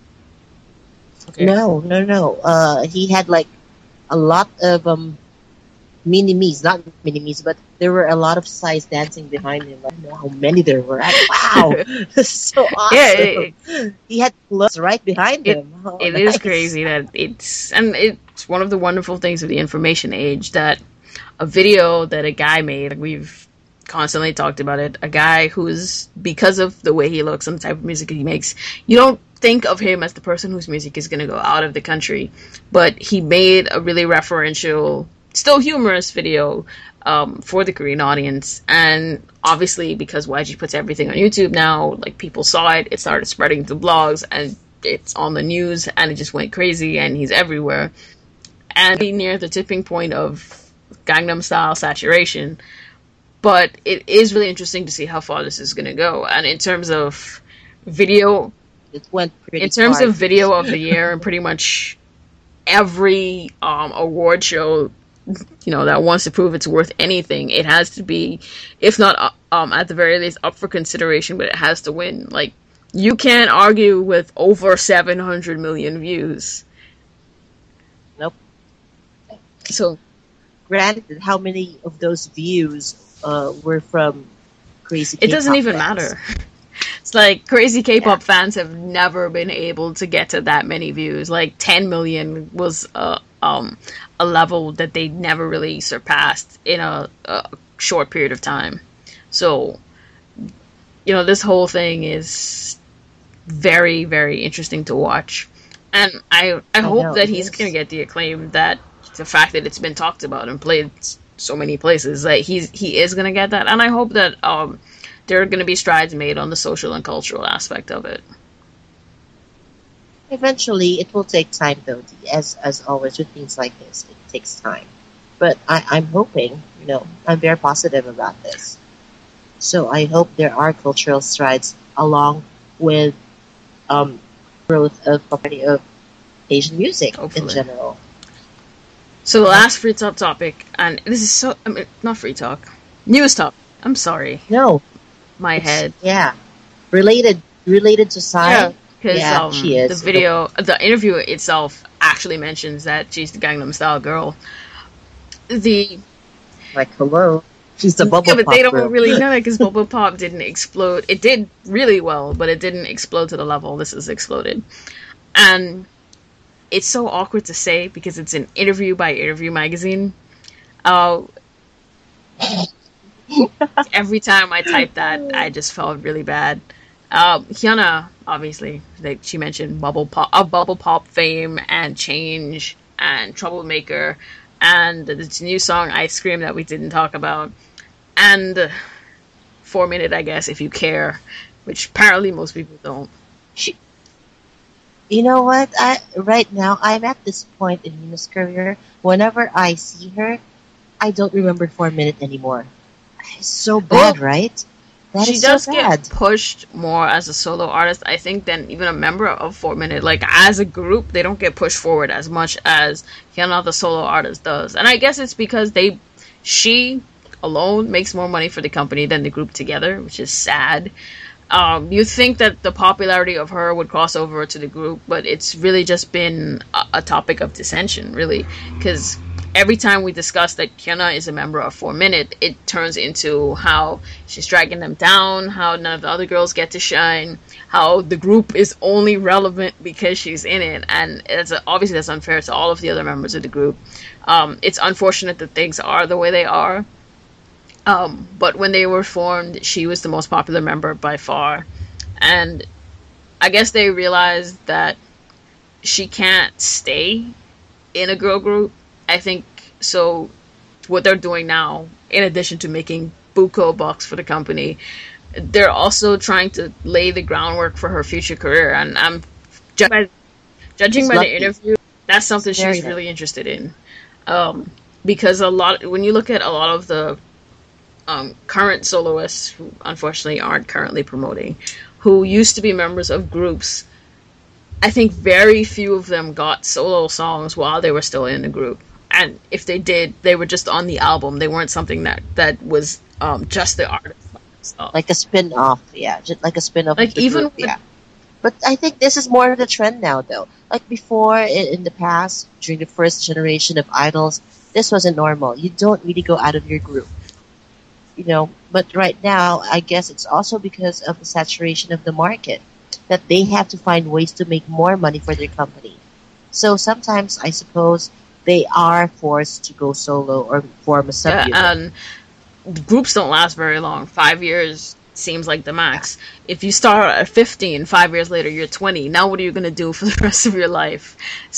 Okay. No, no, no. Uh, he had like a lot of um mini me's, not mini me's, but there were a lot of size dancing behind him. I don't know how many there were. I- Wow, this is so awesome. Yeah, it, He had clothes right behind It- him. Oh, it is nice. crazy that it's and it's one of the wonderful things of the information age that a video that a guy made, like we've constantly talked about it, a guy who's, because of the way he looks and the type of music he makes, you don't think of him as the person whose music is going to go out of the country, but he made a really referential, still humorous video um, for the Korean audience. And obviously, because Y G puts everything on YouTube now, like people saw it, it started spreading to blogs, and it's on the news, and it just went crazy, and he's everywhere. And near the tipping point of Gangnam Style saturation. But it is really interesting to see how far this is going to go. And in terms of video, It went pretty in terms far. of video of the year, and pretty much every um, award show, you know, that wants to prove it's worth anything, it has to be, if not uh, um, at the very least, up for consideration, but it has to win. Like, you can't argue with over seven hundred million views. Nope. So, Granted, how many of those views uh, were from crazy? it doesn't K-pop even fans? matter. It's like crazy K-pop fans have never been able to get to that many views. Like ten million was a um a level that they never really surpassed in a, a short period of time. So, you know, this whole thing is very, very interesting to watch, and I I hope know, that it he's is. gonna get the acclaim that the fact that it's been talked about and played so many places, like he's he is gonna get that, and I hope that um. there are going to be strides made on the social and cultural aspect of it. Eventually, it will take time, though. Dee. As as always with things like this, it takes time. But I, I'm hoping, you know, I'm very positive about this. So I hope there are cultural strides along with um, growth of popularity of Asian music in Hopefully. general. So the last free talk topic, and this is so, I mean, not free talk, news talk. I'm sorry, No, my it's- head. Yeah, related related to Psy. Because Yeah, um, she is. the video, the interview itself actually mentions that she's the Gangnam Style girl. The Like, hello, she's the bubble yeah, but pop they don't girl. really know that because Bubble Pop didn't explode. It did really well, but it didn't explode to the level this has exploded. And it's so awkward to say because it's an interview by Interview magazine. Uh, every time I typed that, I just felt really bad. Um, Hyuna, obviously, like she mentioned, bubble pop, uh, bubble pop fame and change and troublemaker, and this new song "Ice Cream" that we didn't talk about, and Four Minute, I guess, if you care, which apparently most people don't. She, you know what? I right now I'm at this point in Yuna's career. Whenever I see her, I don't remember Four Minute anymore. It's so bad, Well, right? That she is does so bad. get pushed more as a solo artist, I think, than even a member of Four Minute. Like, as a group, they don't get pushed forward as much as Hyuna, the solo artist, does. And I guess it's because they, she alone makes more money for the company than the group together, which is sad. Um, you think that the popularity of her would cross over to the group, but it's really just been a, a topic of dissension, really, because every time we discuss that Hyuna is a member of Four Minute, it turns into how she's dragging them down, how none of the other girls get to shine, how the group is only relevant because she's in it, and it's obviously that's unfair to all of the other members of the group. Um, it's unfortunate that things are the way they are. Um, but when they were formed, she was the most popular member by far. And I guess they realized that she can't stay in a girl group. I think so. What they're doing now, in addition to making buco bucks for the company, they're also trying to lay the groundwork for her future career. And I'm ju- by, judging She's by lucky. the interview, that's something Very she's lucky. really interested in. Um, because a lot, when you look at a lot of the um, current soloists who unfortunately aren't currently promoting, who used to be members of groups, I think very few of them got solo songs while they were still in the group. and if they did, they were just on the album. They weren't something that that was um, just the artist. So, Like a spin-off, yeah, just like a spin-off like of the even group, with, yeah. But I think this is more of the trend now, though. Like before, in, in the past, during the first generation of idols, this wasn't normal. You don't really go out of your group, you know. But right now, I guess it's also because of the saturation of the market that they have to find ways to make more money for their company. So sometimes, I suppose, they are forced to go solo or form a yeah, sub-unit. and groups don't last very long. Five years seems like the max. If you start at fifteen, five years later you're twenty. Now what are you going to do for the rest of your life?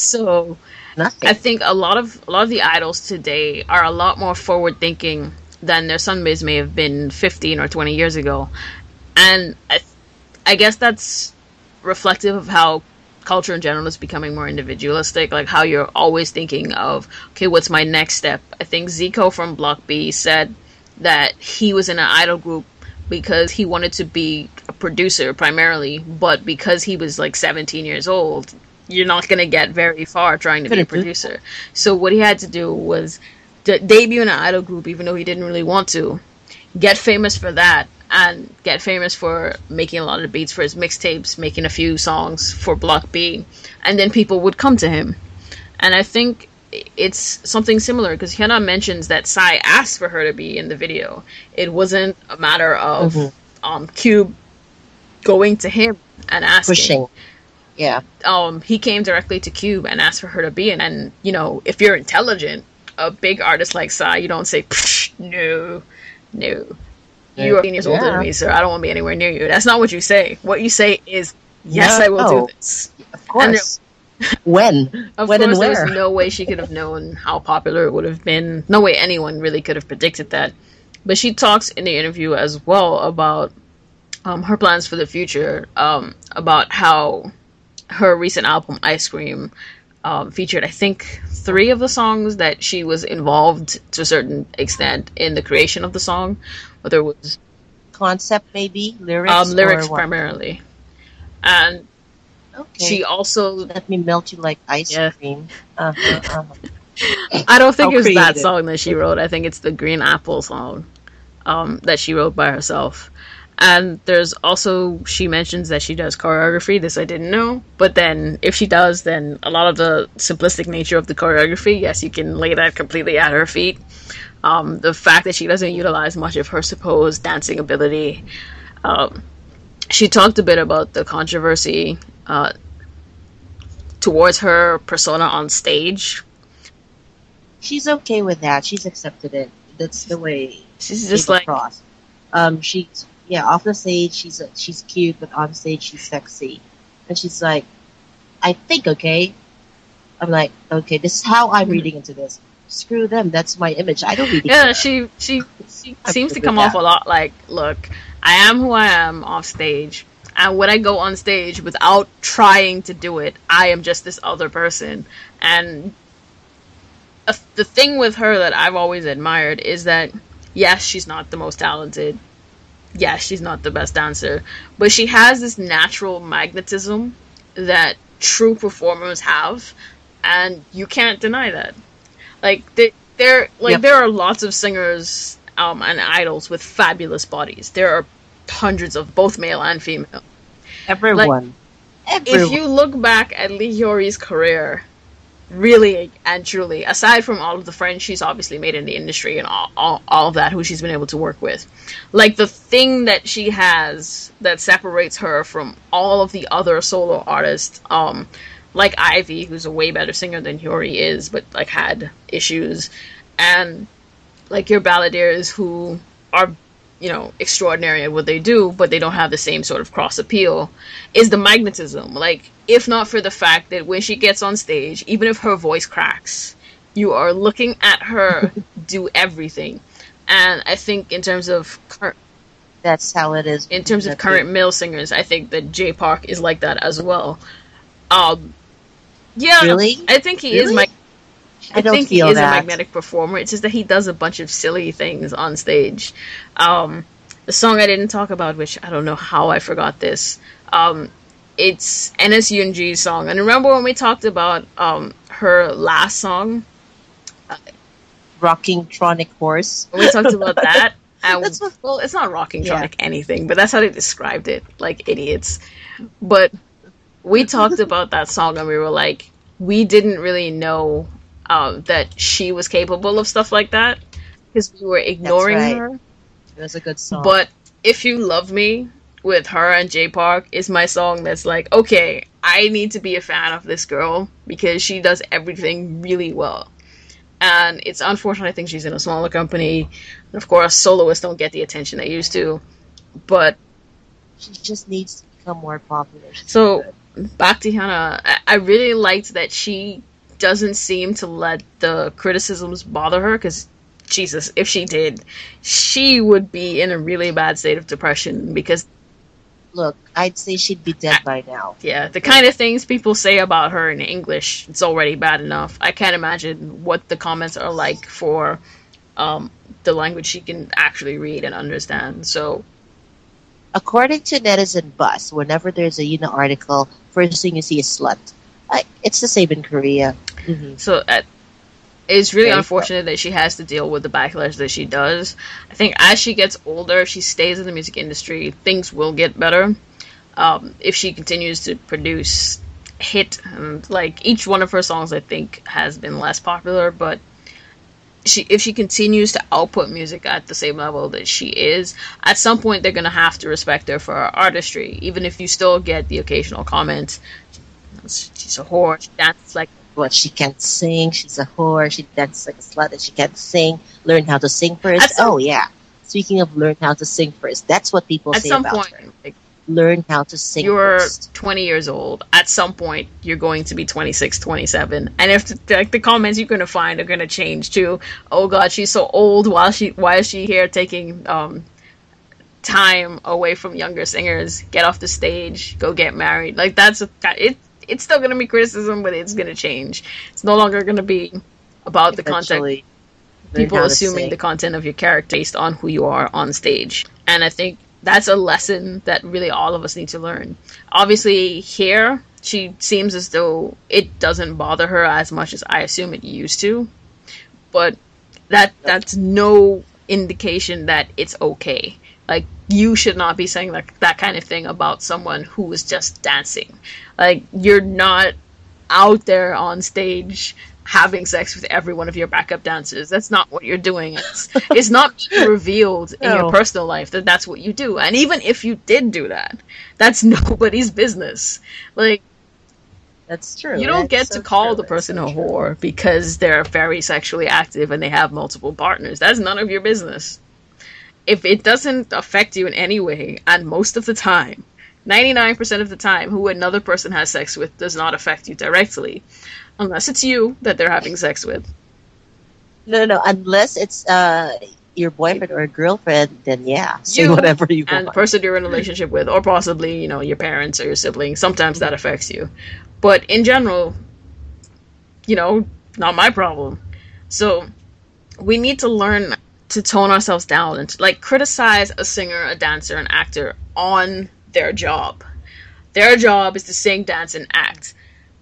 So Nothing. I think a lot of a lot of the idols today are a lot more forward thinking than their sunbays may have been fifteen or twenty years ago. And I, I guess that's reflective of how culture in general is becoming more individualistic, like how you're always thinking of, okay, what's my next step? I think Zico from Block B said that he was in an idol group because he wanted to be a producer primarily, but because he was like seventeen years old, you're not going to get very far trying to be a Couldn't do- producer. So what he had to do was de- debut in an idol group, even though he didn't really want to, get famous for that, and get famous for making a lot of beats for his mixtapes, making a few songs for Block B, and then people would come to him. And I think it's something similar, because Hyuna mentions that Psy asked for her to be in the video. It wasn't a matter of Mhm. um, Cube going to him and asking. Pushing. Yeah. Um, he came directly to Cube and asked for her to be in. And, you know, if you're intelligent, a big artist like Psy, you don't say, "Psh, no, no. You are fifteen years older Yeah. than me, sir. I don't want to be anywhere near you." That's not what you say. What you say is, yes, No. I will do this. Of course. when? Of when course, and there where? was no way she could have known how popular it would have been. No way anyone really could have predicted that. But she talks in the interview as well about um, her plans for the future, um, about how her recent album, Ice Cream, um, featured, I think, three of the songs that she was involved to a certain extent in the creation of the song. Whether it was Concept, maybe? Lyrics? um, lyrics or what? primarily. And Okay. she also, Let me melt you like ice Yeah. cream. Uh-huh, uh-huh. I don't think How it was that creative. song that she wrote. I think it's the Green Apple song um, that she wrote by herself. And there's also, she mentions that she does choreography. This I didn't know. But then, if she does, then a lot of the simplistic nature of the choreography, yes, you can lay that completely at her feet. Um, the fact that she doesn't utilize much of her supposed dancing ability. Um, she talked a bit about the controversy uh, towards her persona on stage. She's okay with that. She's accepted it. That's the way She's it just came like, across. Um, she's, yeah, off the stage, she's she's cute, but on stage, she's sexy. And she's like, I think, okay? I'm like, okay, this is how I'm reading into this. Screw them. That's my image. I don't really yeah, care. she she she I'm seems to good come with off that. a lot like, look, I am who I am off stage, and when I go on stage without trying to do it, I am just this other person. And a, the thing with her that I've always admired is that, yes, she's not the most talented, yes, she's not the best dancer, but she has this natural magnetism that true performers have, and you can't deny that. Like they, there, like Yep. there are lots of singers um, and idols with fabulous bodies. There are hundreds of both male and female. Everyone. Everyone. If you look back at Lee Hyori's career, really and truly, aside from all of the friends she's obviously made in the industry and all, all, all of that, who she's been able to work with, like the thing that she has that separates her from all of the other solo artists, um, like Ivy, who's a way better singer than Hyori is, but like had issues, and like your balladeers who are, you know, extraordinary at what they do, but they don't have the same sort of cross appeal, is the magnetism. Like, if not for the fact that when she gets on stage, even if her voice cracks, you are looking at her do everything. And I think in terms of cur- That's how it is. in terms of That's current it. male singers, I think that Jay Park is like that as well. Um, yeah, Really? I think he Really? is. Mag- I I don't think he feel is that. a magnetic performer. It's just that he does a bunch of silly things on stage. Um, the song I didn't talk about, which I don't know how I forgot this, um, it's N S U N G's song. And remember when we talked about um, her last song, rocking tronic horse. When we talked about that, and That's what- well, it's not rocking Yeah. tronic anything, but that's how they described it, like idiots. But we talked about that song and we were like, we didn't really know um, that she was capable of stuff like that because we were ignoring right. her. It was a good song. But If You Love Me with her and Jay Park is my song that's like, okay, I need to be a fan of this girl because she does everything really well. And it's unfortunate I think she's in a smaller company. And of course, soloists don't get the attention they used to. But she just needs to become more popular. She's so good. back to Hannah, I, I really liked that she doesn't seem to let the criticisms bother her because Jesus, if she did, she would be in a really bad state of depression because, Look, I'd say she'd be dead by now. yeah, the kind of things people say about her in English, it's already bad enough. I can't imagine what the comments are like for um, the language she can actually read and understand. So, According to Netizen Bus, whenever there's a Yuna article, first thing you see is slut. I, it's the same in Korea. Mm-hmm. so uh, it's really Very unfortunate that she has to deal with the backlash that she does. I think as she gets older, if she stays in the music industry, things will get better. Um, if she continues to produce hit, and like each one of her songs, I think has been less popular, but she if she continues to output music at the same level that she is, at some point they're gonna have to respect her for her artistry, even if you still get the occasional comment, she's a whore, she dances like. What, she can't sing, she's a whore, she dances like a slut, and she can't sing. Learn how to sing first. At some- Oh, yeah. Speaking of learn how to sing first, that's what people At say some about point, her. like, Learn how to sing you're first. twenty years old. At some point, you're going to be twenty-six, twenty-seven. And if the, like the comments you're going to find are going to change too. Oh God, she's so old. Why is she, why is she here taking um, time away from younger singers? Get off the stage. Go get married. Like that's a, it. It's still going to be criticism, but it's going to change. It's no longer going to be about the content. Eventually, learn People how to assuming sing. the content of your character based on who you are on stage. And I think that's a lesson that really all of us need to learn. Obviously, here, she seems as though it doesn't bother her as much as I assume it used to. But that that's no indication that it's okay. Like, you should not be saying like that kind of thing about someone who is just dancing. Like, you're not out there on stage having sex with every one of your backup dancers. That's not what you're doing. It's, it's not being revealed in No. your personal life that that's what you do. And even if you did do that, that's nobody's business. Like, That's true. you don't That's get so to call true. the That's person so a true. whore because they're very sexually active and they have multiple partners. That's none of your business. If it doesn't affect you in any way, and most of the time, ninety-nine percent of the time, who another person has sex with does not affect you directly. Unless it's you that they're having sex with. No, no, no. Unless it's uh, your boyfriend or girlfriend, then yeah, say You whatever you And the want. person you're in a relationship with, or possibly, you know, your parents or your siblings, sometimes that affects you. But in general, you know, not my problem. So we need to learn to tone ourselves down and to, like, criticize a singer, a dancer, an actor on their job. Their job is to sing, dance, and act.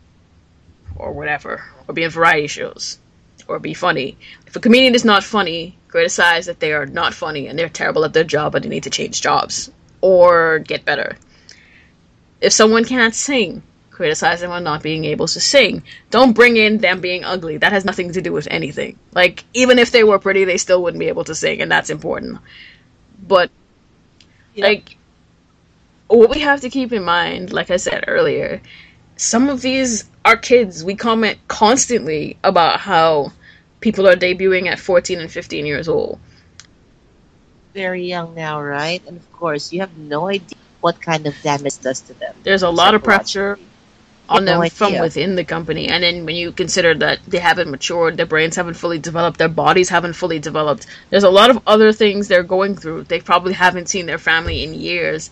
Or whatever. Or be in variety shows. Or be funny. If a comedian is not funny, criticize that they are not funny and they're terrible at their job and they need to change jobs. Or get better. If someone can't sing, criticize them on not being able to sing. Don't bring in them being ugly. That has nothing to do with anything. Like, even if they were pretty, they still wouldn't be able to sing, and that's important. But, Yep. like, what we have to keep in mind, like I said earlier, some of these are kids. We comment constantly about how people are debuting at fourteen and fifteen years old. Very young now, right? And of course, you have no idea what kind of damage it does to them. There's a lot of pressure psychologically. on No them from idea. within the company. And then when you consider that they haven't matured, their brains haven't fully developed, their bodies haven't fully developed, there's a lot of other things they're going through. They probably haven't seen their family in years.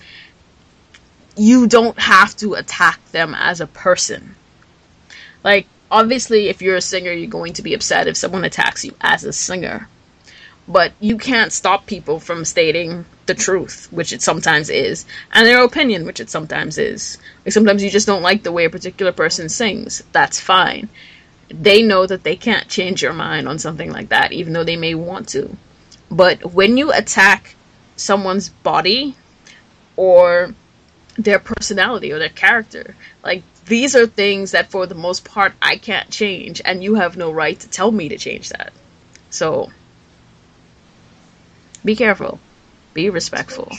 You don't have to attack them as a person. Like, obviously, if you're a singer, you're going to be upset if someone attacks you as a singer. But you can't stop people from stating the truth, which it sometimes is, and their opinion, which it sometimes is. Like, sometimes you just don't like the way a particular person sings. That's fine. they know that they can't change your mind on something like that, even though they may want to. But when you attack someone's body or their personality or their character, like, these are things that for the most part I can't change, and you have no right to tell me to change that. So be careful, be respectful.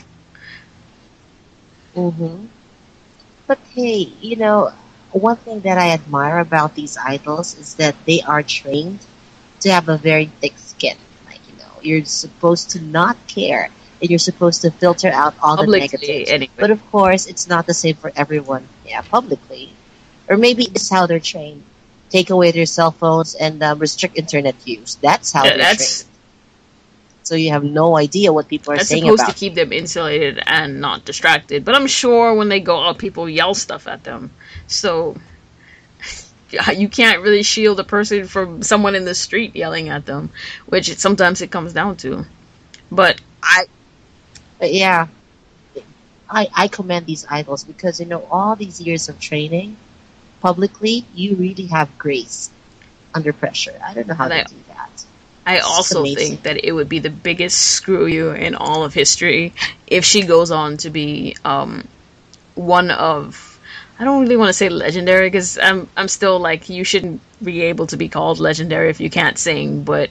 Mm-hmm. But hey, you know, one thing that I admire about these idols is that they are trained to have a very thick skin. Like, you know, you're supposed to not care and you're supposed to filter out all the Publicly, negatives. anyway. But of course, it's not the same for everyone. Yeah, publicly. Or maybe it's how they're trained. Take away their cell phones and um, restrict internet use. That's how Yeah, they're that's trained. So you have no idea what people are that's saying supposed to about. keep them insulated and not distracted. But I'm sure when they go out, people yell stuff at them. So yeah, you can't really shield a person from someone in the street yelling at them, which it, sometimes it comes down to. But I, but yeah, I I commend these idols because you know all these years of training publicly, you really have grace under pressure. I don't know how And they I- do that. I It's also amazing. think that it would be the biggest screw you in all of history if she goes on to be um, one of, I don't really want to say legendary because I'm I'm still like, you shouldn't be able to be called legendary if you can't sing, but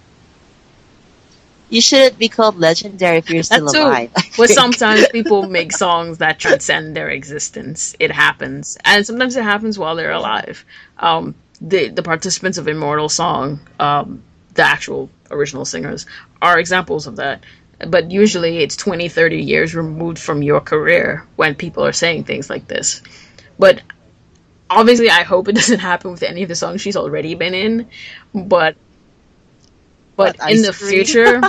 You shouldn't be called legendary if you're still that too. alive. I But think. sometimes people make songs that transcend their existence. It happens, and sometimes it happens while they're alive. Um, the the participants of Immortal Song, um, the actual original singers, are examples of that. But usually it's twenty, thirty years removed from your career when people are saying things like this. But obviously, I hope it doesn't happen with any of the songs she's already been in. But but What, in Ice the Cream? future,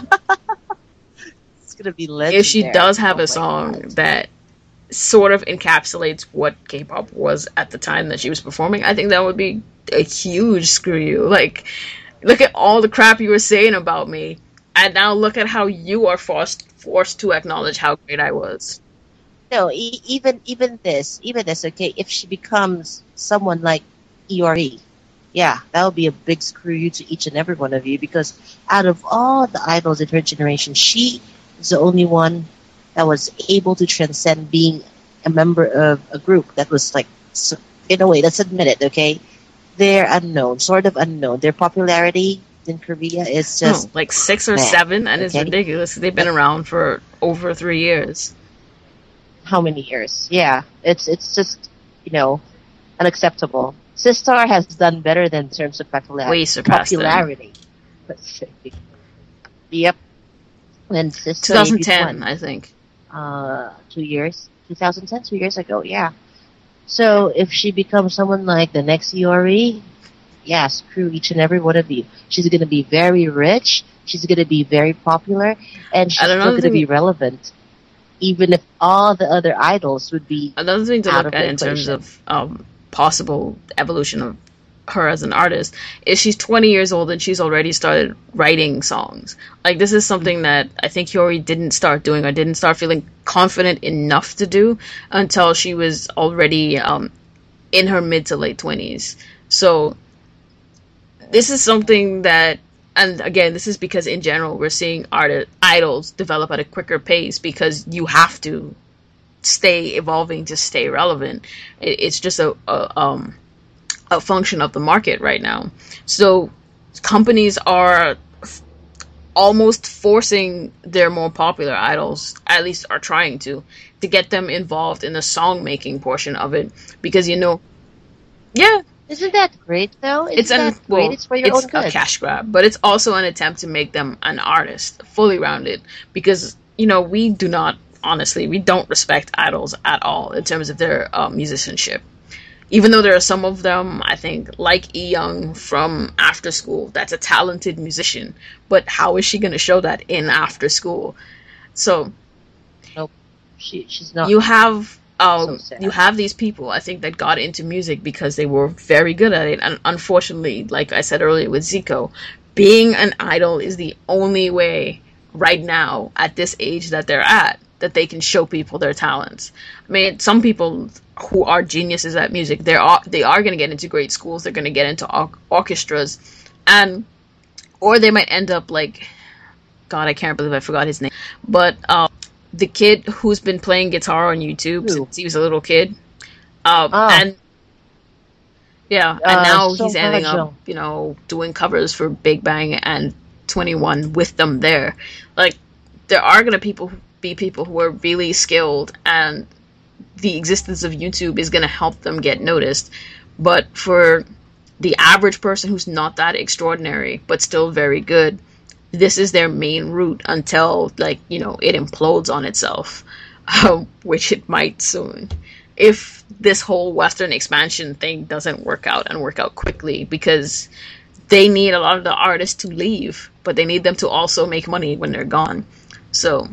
It's gonna be legendary. if she does have Oh a my song God. that sort of encapsulates what K-pop was at the time that she was performing, I think that would be a huge screw you. Like, look at all the crap you were saying about me, and now look at how you are forced forced to acknowledge how great I was. No, e- even even this, even this. Okay, if she becomes someone like Iori, yeah, that would be a big screw you to each and every one of you because out of all the idols in her generation, she is the only one that was able to transcend being a member of a group that was like, s- in a way, let's admit it. Okay, they're unknown, sort of unknown. Their popularity in Korea is just Oh, like six or meh, seven, and it's okay? ridiculous. They've been around for over three years. How many years? Yeah, it's it's just you know unacceptable. Sistar has done better than in terms of popula- Way surpassed them. popularity. Let's say. Yep. And Sister debuted twenty ten, when? I think. Uh, two years, twenty ten, two years ago. Yeah. So if she becomes someone like the next Iori, yeah, screw each and every one of you. She's gonna be very rich. She's gonna be very popular, and she's And still another gonna thing- be relevant, even if all the other idols would be Another thing to out look of at the in terms equation. of um, possible evolution of her as an artist is she's twenty years old and she's already started writing songs. Like, this is something that I think Hyori didn't start doing or didn't start feeling confident enough to do until she was already um, in her mid to late twenties. So this is something that, and again, this is because in general we're seeing art idols develop at a quicker pace because you have to stay evolving to stay relevant. It, it's just a, a um a function of the market right now. So companies are f- almost forcing their more popular idols, at least are trying to, to get them involved in the song making portion of it because you know, yeah, Isn't that great though? Isn't it's an that great? well, It's for your it's own good. a cash grab, but it's also an attempt to make them an artist, fully rounded. Because you know we do not, honestly, we don't respect idols at all in terms of their uh, musicianship. Even though there are some of them, I think, like E Young from After School, that's a talented musician. But how is she going to show that in After School? So Nope. She she's not. you have um, So sad. you have these people, I think, that got into music because they were very good at it. And unfortunately, like I said earlier with Zico, being an idol is the only way right now at this age that they're at that they can show people their talents. I mean, some people who are geniuses at music. They are they are going to get into great schools. They're going to get into or- orchestras, and or they might end up like, God, I can't believe I forgot his name. But um, the kid who's been playing guitar on YouTube Who? since he was a little kid, um, Oh. and yeah, and Uh, now Song he's ending Kang-jung. up, you know, doing covers for Big Bang and twenty-one with them there. Like, there are gonna people be people who are really skilled, and the existence of YouTube is gonna help them get noticed. But for the average person who's not that extraordinary but still very good, this is their main route until, like, you know, it implodes on itself, um, which it might soon. If this whole Western expansion thing doesn't work out and work out quickly, because they need a lot of the artists to leave, but they need them to also make money when they're gone. So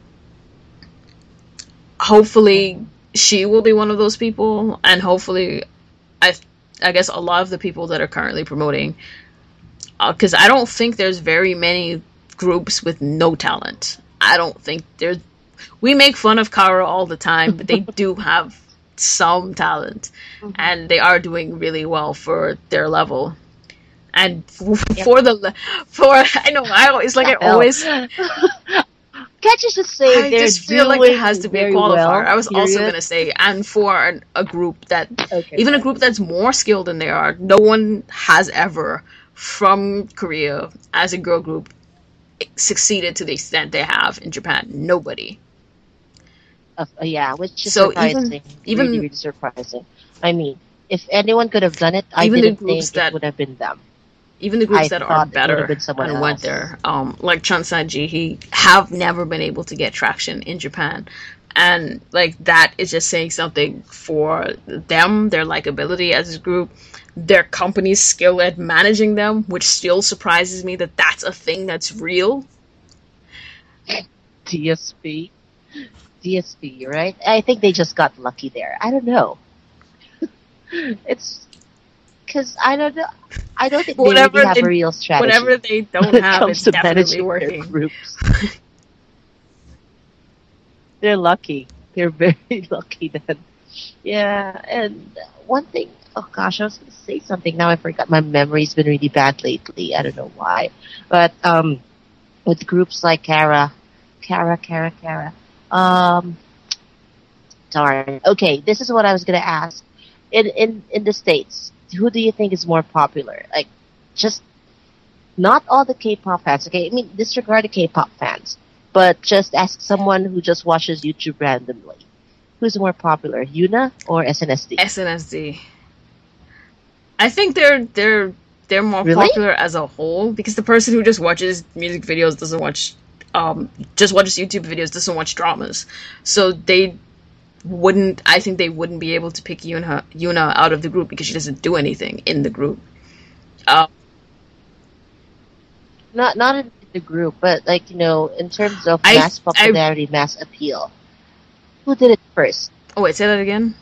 hopefully she will be one of those people, and hopefully I I guess a lot of the people that are currently promoting, because uh, I don't think there's very many groups with no talent. I don't think there's. We make fun of Kara all the time, but they do have some talent, Mm-hmm. and they are doing really well for their level. And f- Yeah. for the for I know I always like I Hell. always Can't you just say I they're just feel doing like it has to be a very qualifier. well, I was also period? gonna say, and for an, a group that Okay. even a group that's more skilled than they are, no one has ever from Korea as a girl group succeeded to the extent they have in Japan. Nobody. Uh, yeah, which is So even- surprising. even- really, really surprising. I mean, if anyone could have done it, I Even the didn't groups think that- it would have been them. Even the groups I that thought are it would better have been someone and went else. there, um, like Chunsaji, he have never been able to get traction in Japan. And like that is just saying something for them, their likability as a group, their company's skill at managing them, which still surprises me that that's a thing that's real. D S P. D S P, right? I think they just got lucky there. I don't know. It's because I don't know. I don't think they Whatever really have they- a real strategy. Whatever they don't when it have, comes it's to definitely managing their working. groups. They're lucky. They're very lucky then. Yeah, and one thing, oh gosh, I was going to say something. Now I forgot. My memory's been really bad lately. I don't know why. But um, with groups like Kara, Kara, Kara, Kara. Um, darn. Okay, this is what I was going to ask. In, in, in the States, who do you think is more popular? Like, just not all the K-pop fans. Okay, I mean, disregard the K-pop fans, but just ask someone who just watches YouTube randomly. Who's more popular, Yuna or S N S D? S N S D. I think they're they're they're more Really? popular as a whole, because the person who just watches music videos doesn't watch um just watches YouTube videos, doesn't watch dramas. So they wouldn't I think they wouldn't be able to pick Yuna Yuna out of the group because she doesn't do anything in the group. Um Not not in the group, but like, you know, in terms of I- mass popularity, mass appeal. Who did it first? oh wait, say that again.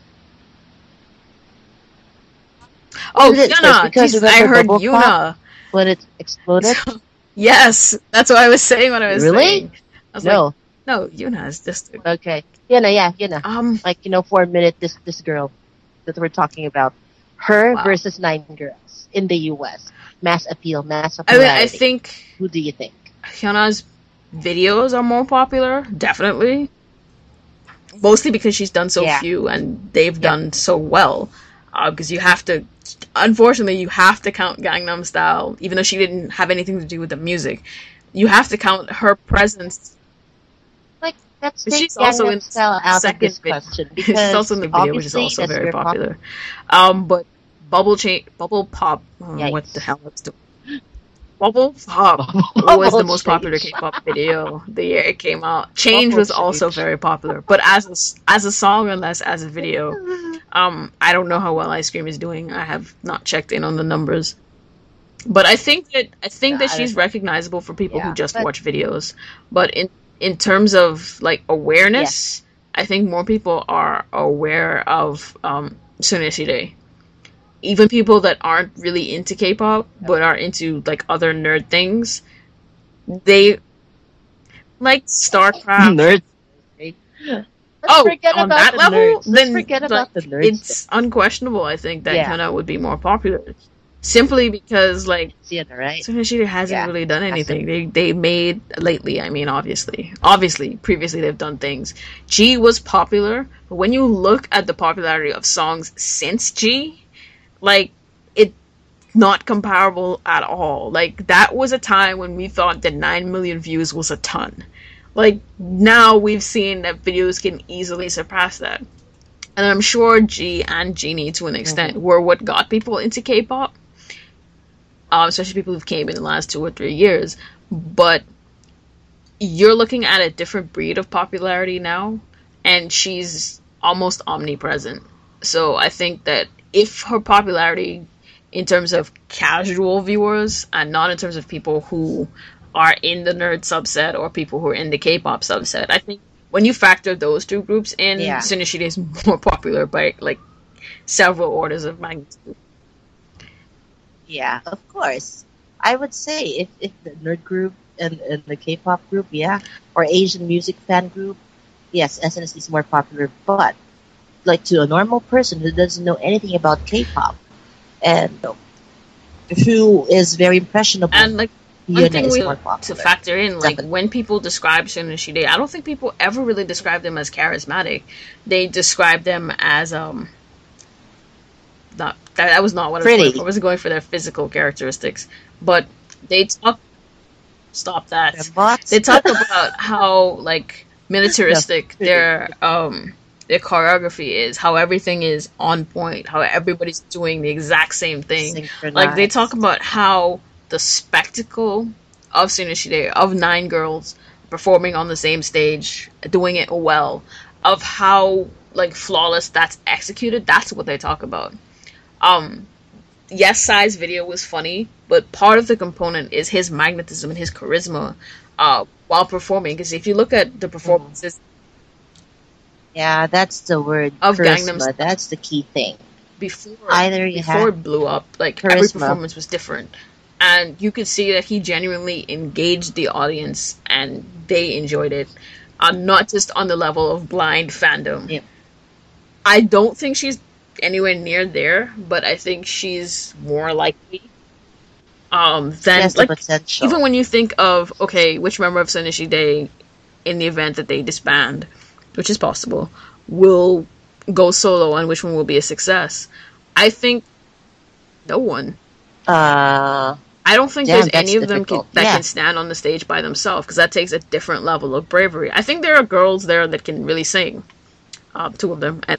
Oh, did it first? Yuna! Because Jeez, I remember heard Bubble Yuna. Pop? When it exploded? Yes, that's what I was saying when I was Really? saying. I was No. like, no, Yuna is just Okay. Yuna, yeah, Yuna. um Like, you know, for a minute, this this girl that we're talking about, her Wow. versus nine girls in the U S. Mass appeal, mass I mean, popularity. I think Who do you think? Hyuna's videos are more popular, definitely. Mostly because she's done so Yeah. few and they've Yeah. done so well. Because you have to, unfortunately, you have to count Gangnam Style, even though she didn't have anything to do with the music. You have to count her presence. Like, let's But take she's also Gangnam in Style out of second this vid- question because She's also in the video, which is obviously also that's very pop- popular. Um, but Bubble Chain, Bubble Pop, oh, what Yikes. the hell it's doing? Bubble Pop was the Bubble most popular Change. K-pop video the year it came out. Change Bubble was also Change. very popular, but as a, s- as a song and less as a video. Um, I don't know how well Ice Cream is doing. I have not checked in on the numbers, but I think that I think Yeah, that I she's don't know. recognizable for people Yeah, who just but- watch videos. But in in terms of like awareness, I think more people are aware of um, Suneshide. Even people that aren't really into K-pop but are into like other nerd things, they like StarCraft. Nerd. Let's Oh, forget on about that the level, nerds. Let's then forget like about the nerds. it's unquestionable. I think that Yeah. Hyuna would be more popular, simply because like Sienna, right? Tsunoshita hasn't Yeah. really done Has to anything. They they made lately. I mean, obviously, obviously, previously they've done things. G was popular, but when you look at the popularity of songs since G, like it's not comparable at all. Like that was a time when we thought that nine million views was a ton. Like now we've seen that videos can easily surpass that. And I'm sure G and Genie to an extent were what got people into K-pop, um, especially people who came in the last two or three years. But you're looking at a different breed of popularity now, and she's almost omnipresent. So I think that if her popularity in terms of casual viewers and not in terms of people who are in the nerd subset or people who are in the K-pop subset, I think when you factor those two groups in, Yeah. Tsunoshita is more popular by like several orders of magnitude. Yeah, of course. I would say if, if the nerd group and, and the K-pop group, yeah, or Asian music fan group, yes, S N S D is more popular. But like to a normal person who doesn't know anything about K-pop and who is very impressionable, And like one Hyuna thing is we more to popular. factor in, like Definitely. when people describe Tsunoshita, I don't think people ever really describe them as charismatic. They describe them as um not that, that was not what I was going Pretty. for. I wasn't going for their physical characteristics, but they talk. Stop that. They're bots. They talk about how like militaristic No. their um their choreography is, how everything is on point, how everybody's doing the exact same thing. Like they talk Synchronized. about how the spectacle of Tsunoshita, of nine girls performing on the same stage, doing it well, of how like flawless that's executed. That's what they talk about. Um, yes, Sai's video was funny, but part of the component is his magnetism and his charisma uh, while performing. Because if you look at the performances Yeah, that's the word. of Charisma. Gangnam Style That's the key thing. before, Either you before have it blew up, like every charisma. performance was different, and you could see that he genuinely engaged the audience and they enjoyed it, uh, not just on the level of blind fandom. Yep. I don't think she's anywhere near there, but I think she's more likely. Um, She than has the like potential. even when you think of okay, which member of Sonichi Day, in the event that they disband, which is possible, will go solo and which one will be a success. I think no one. uh, I don't think Damn, there's that's any of them can, difficult. that Yeah. can stand on the stage by themselves because that takes a different level of bravery. I think there are girls there that can really sing. Uh, two of them, and,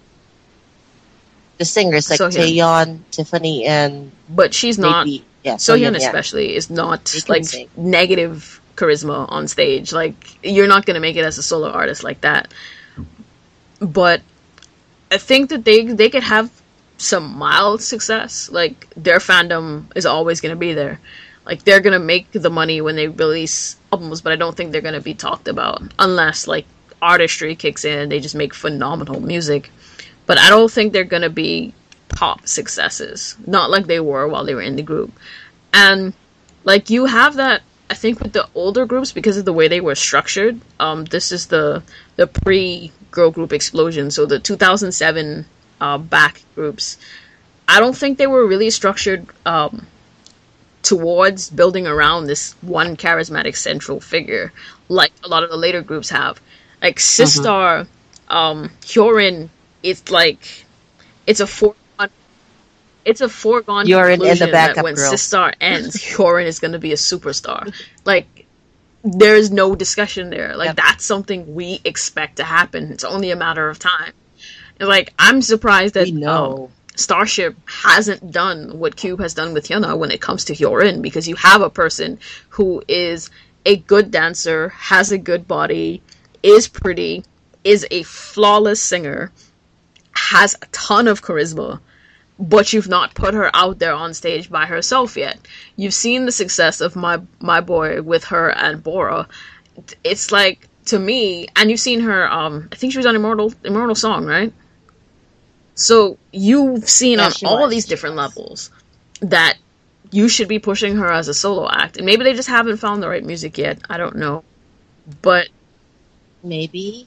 the singers like Sohyun. Taeyeon, Tiffany, and but she's not. maybe yeah, Sohyun Sohyun, yeah. especially is not They can like sing. negative charisma on stage. Like you're not gonna make it as a solo artist like that. But I think that they they could have some mild success. Like their fandom is always gonna be there. Like they're gonna make the money when they release albums, but I don't think they're gonna be talked about unless like artistry kicks in and they just make phenomenal music. But I don't think they're gonna be pop successes. Not like they were while they were in the group. And like you have that I think with the older groups because of the way they were structured. Um this is the the pre girl group explosion. So the two thousand seven uh back groups. I don't think they were really structured um towards building around this one charismatic central figure like a lot of the later groups have. Like Sistar, um Hyorin, it's like it's a foregone it's a foregone Hyorin and the conclusion that backup when girls. Sistar ends, Hyorin is going to be a superstar. Like there's no discussion there. Like Yep. that's something we expect to happen. It's only a matter of time. And, like I'm surprised that We know. um, Starship hasn't done what Cube has done with Hyuna when it comes to Hyorin, because you have a person who is a good dancer, has a good body, is pretty, is a flawless singer, has a ton of charisma, but you've not put her out there on stage by herself yet. You've seen the success of my my boy with her and Bora. It's like to me, and you've seen her. Um, I think she was on Immortal Immortal Song, right? So you've seen Yeah, on she all was. these different levels that you should be pushing her as a solo act, and maybe they just haven't found the right music yet. I don't know, but Maybe.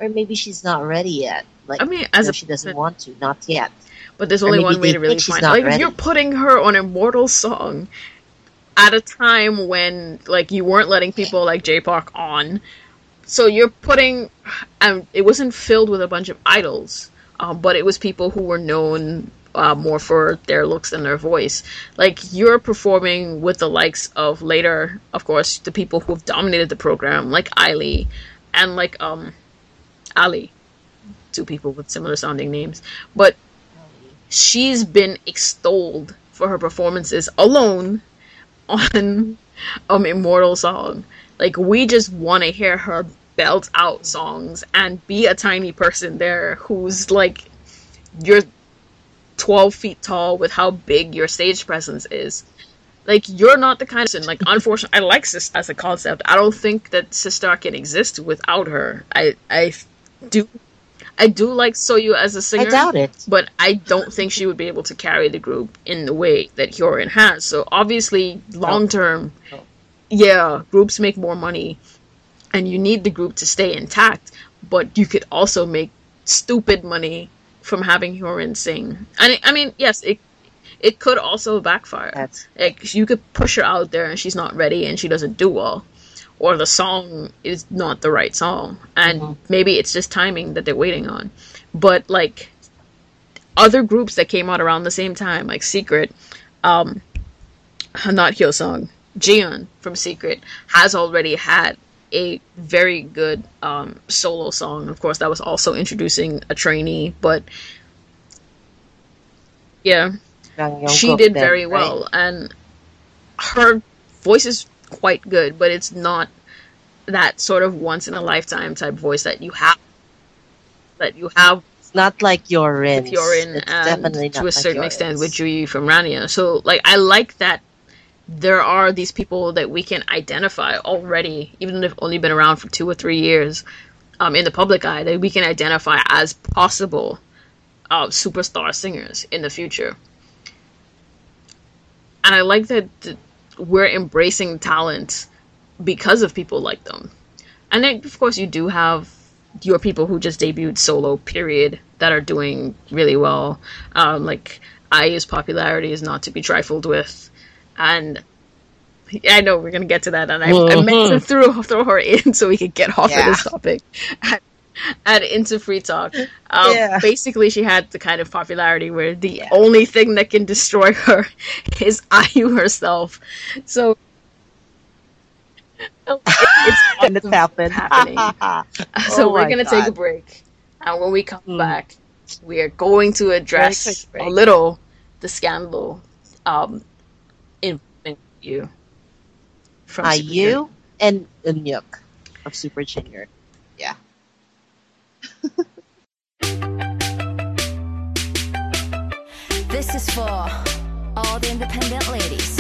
Or maybe she's not ready yet. Like, I mean, as no, a she doesn't want to. Not yet. but there's Or only maybe one way they to really think she's find. not Like, if ready. you're putting her on Immortal song at a time when like you weren't letting people like J-Park on, so you're putting, um, it wasn't filled with a bunch of idols, um, but it was people who were known uh, more for their looks and their voice. Like, you're performing with the likes of later, of course, the people who have dominated the program, like Ailey and like um Ali, two people with similar sounding names, but she's been extolled for her performances alone on um Immortal song. Like, we just want to hear her belt out songs and be a tiny person there who's like, you're twelve feet tall with how big your stage presence is. Like, you're not the kind of person, like, unfortunately, I like Sis as a concept. I don't think that Sistar can exist without her. I I do I do like Soyu as a singer. I doubt it. But I don't think she would be able to carry the group in the way that Hyorin has. So obviously, long term, No. yeah, groups make more money, and you need the group to stay intact. But you could also make stupid money from having Hyorin sing. And I mean, yes, it it could also backfire. That's Like, you could push her out there and she's not ready and she doesn't do well, or the song is not the right song, and Mhm. maybe it's just timing that they're waiting on. But like, other groups that came out around the same time, like Secret, um, not Hyosung, Jiyeon from Secret has already had a very good um, solo song. Of course, that was also introducing a trainee, but yeah, Young she Jungkook did then, very right? well, and her voice is quite good, but it's not that sort of once in a lifetime type voice that you have that you have It's not like Yorin. with Yorin, It's and definitely not to a like certain Yorin's. extent with Juyi from Rania. So like, I like that there are these people that we can identify already, even if they've only been around for two or three years, um, in the public eye, that we can identify as possible uh, superstar singers in the future. And I like that th- we're embracing talent because of people like them. And then, of course, you do have your people who just debuted solo, period, that are doing really well. Um, like, IU's popularity is not to be trifled with. And I know we're going to get to that, and I, I meant to throw, throw her in so we could get off Yeah. of this topic. And, and into Free Talk. Um, Yeah. Basically, she had the kind of popularity where the Yeah. only thing that can destroy her is I U herself. So it, it's And it's happened. happening. So Oh we're my going to take a God. break. And when we come Mm. back, we are going to address quick break. a little the scandal um, involving you from Super Junior. I U and Eunhyuk of Super Junior. Yeah. This is for all the independent ladies.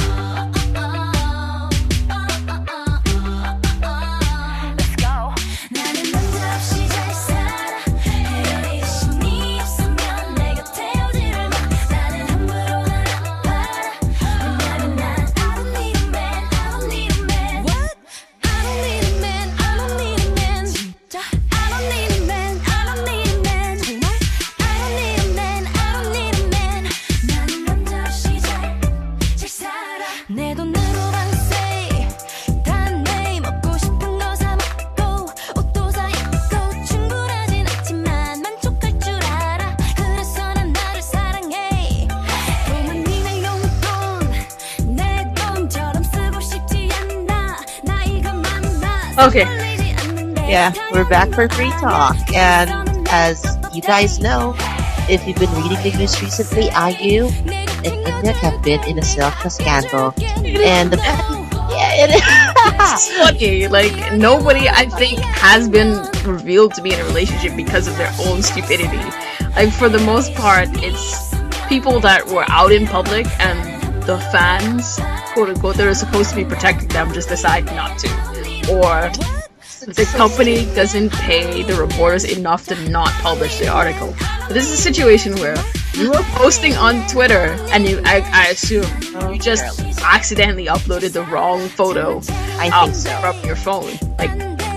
Let's go. 나는 남자 없이 잘 살아. 헤어리신 네 없으면 내 곁에 오지를 마. 나는 함부로 하나 봐라. 왜냐면 난 I don't need a man, I don't need a man. What? I don't need a man, I don't need a man. 진짜? I don't need a man, I don't need a man. 정말? I don't need a man, I don't need a man. 나는 남자 없이 잘, 잘 살아. 내 돈으로 방세. 단 내 먹고 싶은 거 사 먹고 옷도 사 입고 충분하진 않지만 만족할 줄 알아. 그래서 난 나를 사랑해. 부모님의 용돈 내 돈처럼 쓰고 싶지 않아. 나이가 많아. Okay. 설레지 않는데 Yeah, we're back for Free Talk. And as you guys know, if you've been reading the news recently, I U and Eunhyuk have been in a Silka scandal. And the yeah, it It's funny. Like, nobody, I think, has been revealed to be in a relationship because of their own stupidity. Like, for the most part, it's people that were out in public and the fans, quote unquote, that are supposed to be protecting them just decide not to. Or the company doesn't pay the reporters enough to not publish the article. But this is a situation where you were posting on Twitter and you, I, I assume, you just accidentally uploaded the wrong photo I um, think so. from your phone. Like,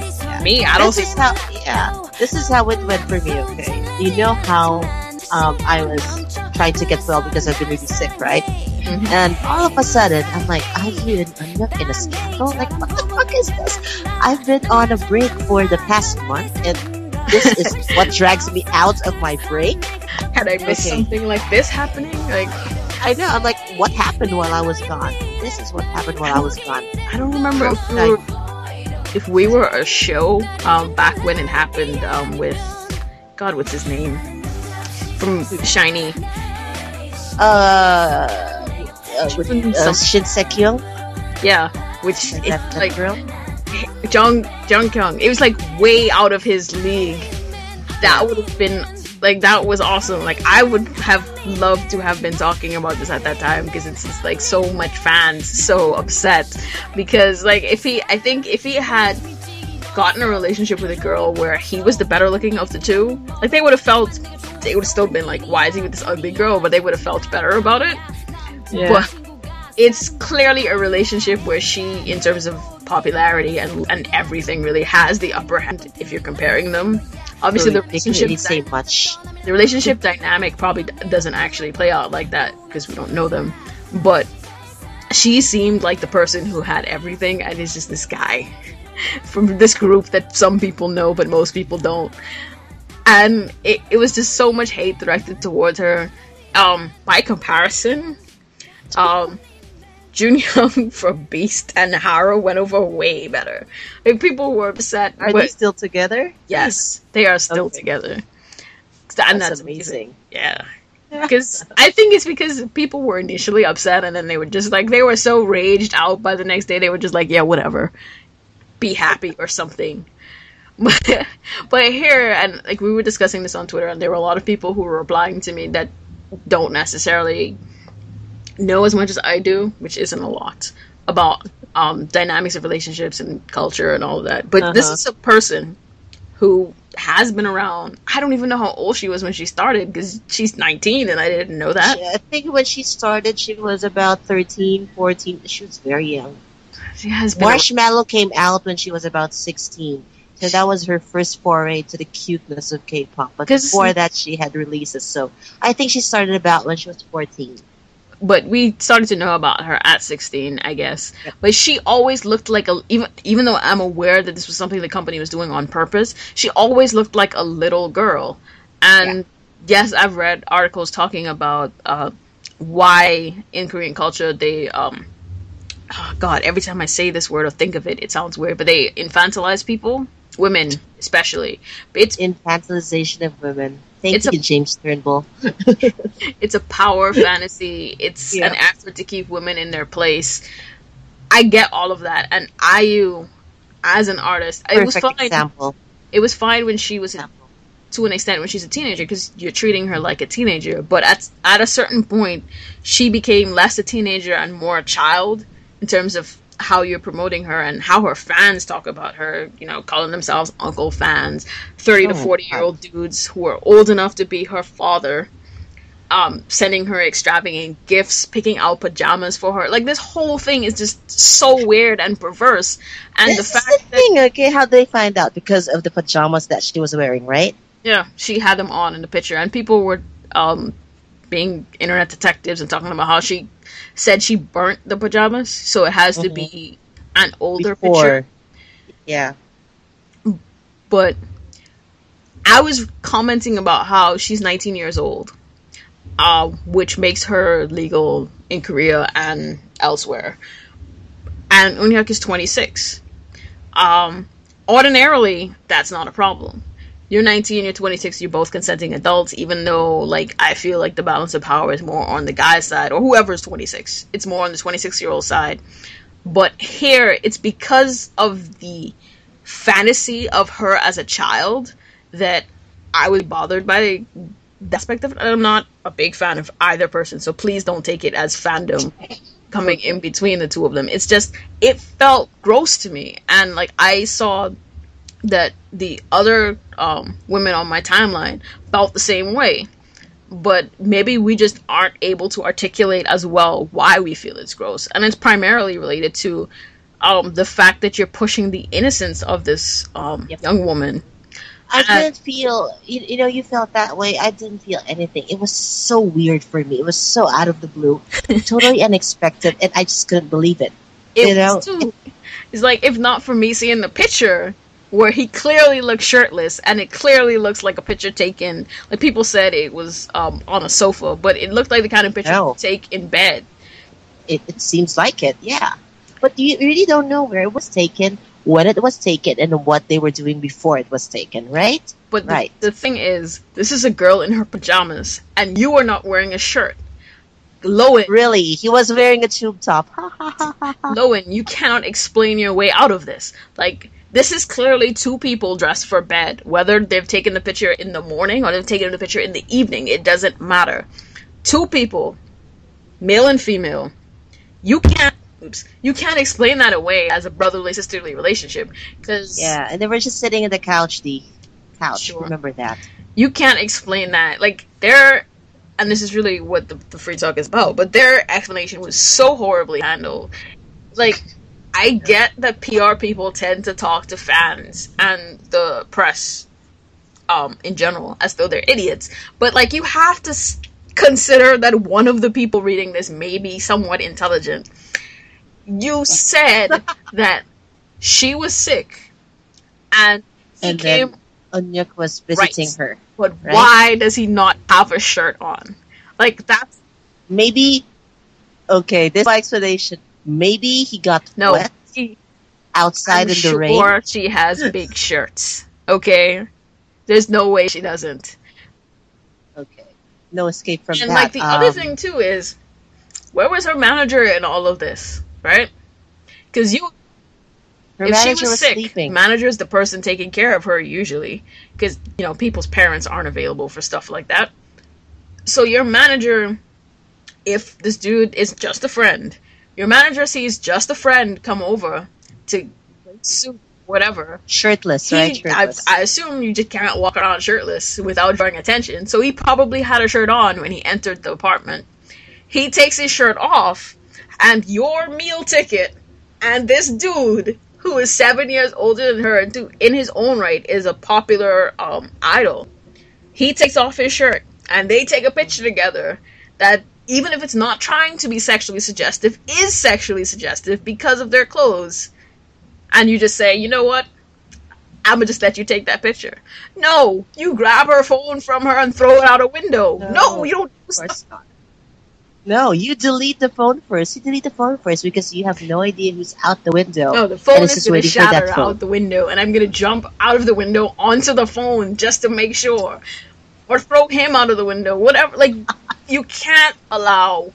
me, I don't This is how, yeah, this is how it went for me, okay? You know how um, I was trying to get well because I've been really sick, right? Mhm. And all of a sudden, I'm like, are you in, I'm not in a scandal? Like, what the fuck is this? I've been on a break for the past month, and this is what drags me out of my break. Had I missed Okay. something like this happening? Like, I know, I'm like, what happened while I was gone? This is what happened while I was gone. I don't remember if we Like- were, if we were a show um, back when it happened um, with, God, what's his name? From Shiny. Uh, uh with uh, Some- Shin Sekyung, Yeah, which like it's that, that like girl. Jung Jung Kyung. It was like way out of his league. That would have been like that was awesome. Like I would have loved to have been talking about this at that time because it's just like so much fans so upset because like if he I think if he had gotten a relationship with a girl where he was the better looking of the two, like they would have felt they would have still been like, why is he with this ugly girl? But they would have felt better about it. Yeah. But it's clearly a relationship where she, in terms of popularity and and everything, really has the upper hand if you're comparing them. Obviously, So the they can't relationship really say much. the relationship dynamic probably d- doesn't actually play out like that because we don't know them. But she seemed like the person who had everything, and it's just this guy from this group that some people know but most people don't. And it, it was just so much hate directed towards her. Um, by comparison, um, Junyoung from Beast and Haru went over way better. Like people were upset. Are but they still together? yes, they are still Okay. together. And That's, that's amazing. Yeah. Because I think it's because people were initially upset and then they were just like, they were so raged out by the next day, they were just like, yeah, whatever. Be happy or something. But, but here, and like we were discussing this on Twitter, and there were a lot of people who were replying to me that don't necessarily know as much as I do, which isn't a lot, about um, dynamics of relationships and culture and all of that. But this Uh-huh. is a person who has been around. I don't even know how old she was when she started because she's nineteen and I didn't know that. She- I think when she started, she was about thirteen, fourteen. She was very young. She has been. Marshmallow came out when she was about sixteen. So that was her first foray to the cuteness of K-pop. But 'Cause- before that, she had releases. So I think she started about when she was fourteen. But we started to know about her at sixteen, I guess. But she always looked like a even even though I'm aware that this was something the company was doing on purpose, she always looked like a little girl. And yes, I've read articles talking about uh, why in Korean culture they um oh God, every time I say this word or think of it, it sounds weird, but they infantilize people, women especially. But it's Infantilization of women. Thank It's you, a- James Turnbull. it's a power fantasy. It's Yeah. an effort to keep women in their place. I get all of that, and I U, as an artist, it was Perfect fine. example. It was fine when she was, Example. to an extent, when she's a teenager, because you're treating her like a teenager. But at at a certain point, she became less a teenager and more a child in terms of how you're promoting her and how her fans talk about her, you know, calling themselves uncle fans, thirty to Oh, forty year old dudes who are old enough to be her father, um, sending her extravagant gifts, picking out pajamas for her. Like, this whole thing is just so weird and perverse. And This the is fact the that, thing, okay? How they find out? Because of the pajamas that she was wearing, right? yeah, she had them on in the picture, and people were um, being internet detectives and talking about how she said she burnt the pajamas, so it has to Mhm. be an older Before. picture. Yeah. But I was commenting about how she's nineteen years old, uh, which makes her legal in Korea and elsewhere. And Eunhyuk is twenty-six. Um, ordinarily, that's not a problem. You're nineteen, you're twenty-six, you're both consenting adults, even though, like, I feel like the balance of power is more on the guy's side, or whoever's twenty-six. It's more on the twenty-six-year-old side. But here, it's because of the fantasy of her as a child that I was bothered by the aspect of it. I'm not a big fan of either person, so please don't take it as fandom coming in between the two of them. It's just, it felt gross to me. And, like, I saw that the other um, women on my timeline felt the same way. But maybe we just aren't able to articulate as well why we feel it's gross. And it's primarily related to um the fact that you're pushing the innocence of this um Yep. young woman. I And didn't feel, you, you know, you felt that way. I didn't feel anything. It was so weird for me. It was so out of the blue, totally unexpected, and I just couldn't believe it. it You know, was too, it's like, if not for me seeing the picture where he clearly looks shirtless, and it clearly looks like a picture taken, like people said it was um on a sofa, but it looked like the kind of picture No. you take in bed. it, it seems like it, yeah. But you really don't know where it was taken, when it was taken, and what they were doing before it was taken, right? But the, Right. the thing is, this is a girl in her pajamas, and you are not wearing a shirt. Lowen, Really, he was wearing a tube top. Ha ha ha ha ha. Lowen, you cannot explain your way out of this. Like, this is clearly two people dressed for bed. Whether they've taken the picture in the morning or they've taken the picture in the evening, it doesn't matter. Two people, male and female. You can't, oops, you can't explain that away as a brotherly sisterly relationship, because Yeah, and they were just sitting on the couch, the couch. Sure. Remember that? you can't explain that. Like, their, and this is really what the, the free talk is about, but their explanation was so horribly handled. Like, I get that P R people tend to talk to fans and the press, um, in general, as though they're idiots, but, like, you have to s- consider that one of the people reading this may be somewhat intelligent. You said that she was sick, and he And came, then Onyuk was visiting Right. her. but right? why does he not have a shirt on? Like, that's, Maybe, okay, this is my explanation. Maybe he got no, wet he, outside I'm in the sure rain. she has big shirts, okay? There's no way she doesn't. Okay, no escape from And, that. like, the other Um, thing, too, is, where was her manager in all of this, right? Because you, her if she manager was, was sick, sleeping. manager is the person taking care of her usually, because, you know, people's parents aren't available for stuff like that. So your manager, if this dude is just a friend, your manager sees just a friend come over to suit whatever. Shirtless, He, right? I, Shirtless. I assume you just can't walk around shirtless without drawing attention. So he probably had a shirt on when he entered the apartment. He takes his shirt off, and your meal ticket, and this dude who is seven years older than her, and who, in his own right, is a popular um, idol. He takes off his shirt, and they take a picture together that, even if it's not trying to be sexually suggestive, is sexually suggestive because of their clothes. And you just say, you know what? I'm gonna just let you take that picture. No, you grab her phone from her and throw it out a window. No, No, you don't do Of stuff. course not. No, you delete the phone first. You delete the phone first because you have no idea who's out the window. No, the phone and it's is just gonna waiting for shatter that phone. out the window, and I'm gonna jump out of the window onto the phone just to make sure, or throw him out of the window. Whatever. Like, you can't allow.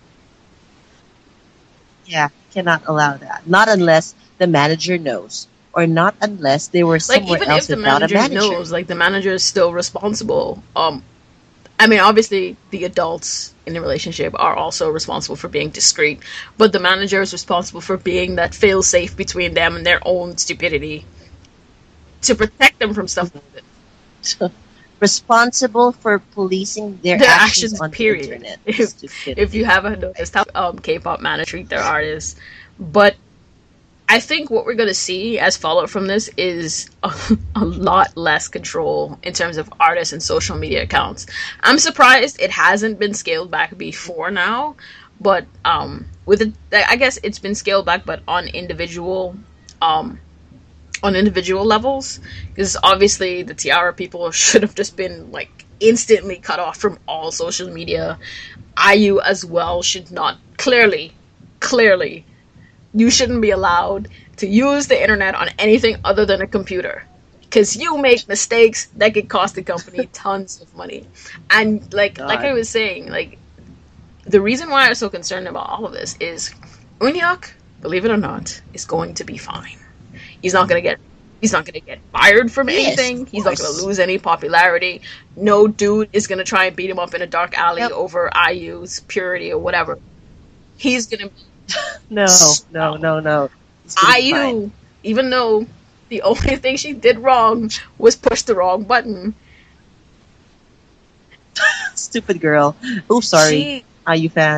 Yeah, cannot allow that. Not unless the manager knows, or not unless they were Like, somewhere even else if the without a manager manager. knows, like, the manager is still responsible. Um, I mean, obviously, the adults in the relationship are also responsible for being discreet, but the manager is responsible for being that fail-safe between them and their own stupidity to protect them from stuff like that. Responsible for policing their, Their actions, actions, on period. the internet. If- Stupidity. If you haven't noticed how um, K-pop managers treat their artists. But I think what we're going to see as follow-up from this is a, a lot less control in terms of artists and social media accounts. I'm surprised it hasn't been scaled back before now, but um, with it, I guess it's been scaled back, but on individual um, on individual levels, because obviously the Tiara people should have just been like instantly cut off from all social media. I U as well should not, clearly, clearly, you shouldn't be allowed to use the internet on anything other than a computer. Because you make mistakes that could cost the company tons of money. And like God. like I was saying, like the reason why I'm so concerned about all of this is Unyok, believe it or not, is going to be fine. He's not gonna get he's not gonna get fired from Yes, anything. of He's not course. gonna lose any popularity. No dude is gonna try and beat him up in a dark alley Yep. over I U's purity or whatever. He's gonna be No, no, no, no. It's gonna be fine. I U, even though the only thing she did wrong was push the wrong button. Stupid girl. Oh, sorry. She, I U fans.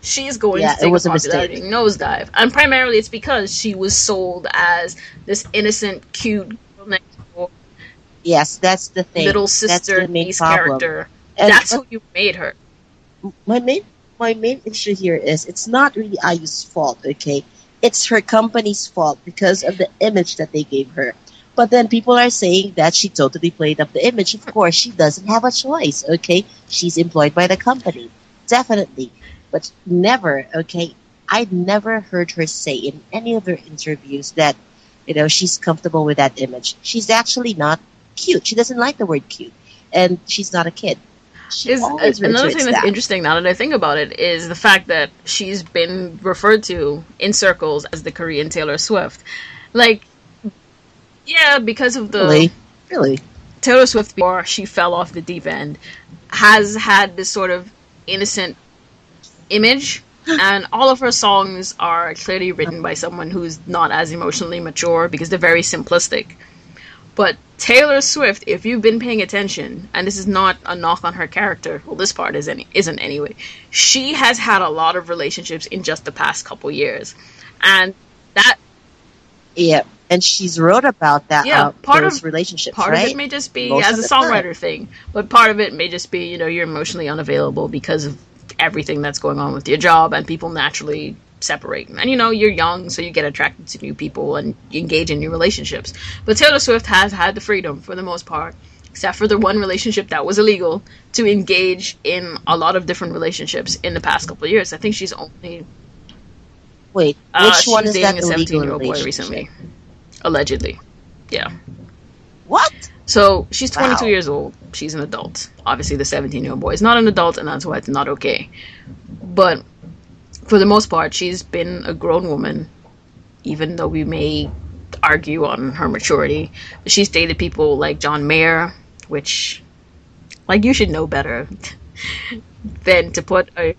she's going Yeah, to it take a was a popularity mistake. nosedive. And primarily it's because she was sold as this innocent, cute girl next door, Yes, that's the thing. little That's sister the main niece problem. character. And That's but who you made her. my main my main issue here is it's not really I U's fault, okay? It's her company's fault because of the image that they gave her. But then people are saying that she totally played up the image. Of course, she doesn't have a choice, okay? She's employed by the company. Definitely. But never, okay? I'd never heard her say in any of her interviews that, you know, she's comfortable with that image. She's actually not cute. She doesn't like the word cute. And she's not a kid. She Is uh, always another thing reiterates that's that. interesting now that I think about it is the fact that she's been referred to in circles as the Korean Taylor Swift. Like, yeah, because of the Really? Really? Taylor Swift before she fell off the deep end has had this sort of innocent image, and all of her songs are clearly written by someone who's not as emotionally mature because they're very simplistic. But Taylor Swift, if you've been paying attention, and this is not a knock on her character, well, this part isn't, isn't anyway, she has had a lot of relationships in just the past couple years. And that, Yeah. And she's wrote about that, yeah, uh, part those of relationships, part right? of it may just be Most as of a the time. songwriter thing, but part of it may just be, you know, you're emotionally unavailable because of everything that's going on with your job, and people naturally separate. And you know, you're young, so you get attracted to new people and you engage in new relationships. But Taylor Swift has had the freedom, for the most part, except for the one relationship that was illegal, to engage in a lot of different relationships in the past couple of years. I think she's only Wait, uh, which she one was is dating that a illegal seventeen-year-old boy relationship? recently, allegedly. Yeah. What? So she's twenty-two Wow. years old. She's an adult. Obviously, the seventeen-year-old boy is not an adult, and that's why it's not okay. But for the most part, she's been a grown woman, even though we may argue on her maturity. She's dated people like John Mayer, which, like, you should know better than to put a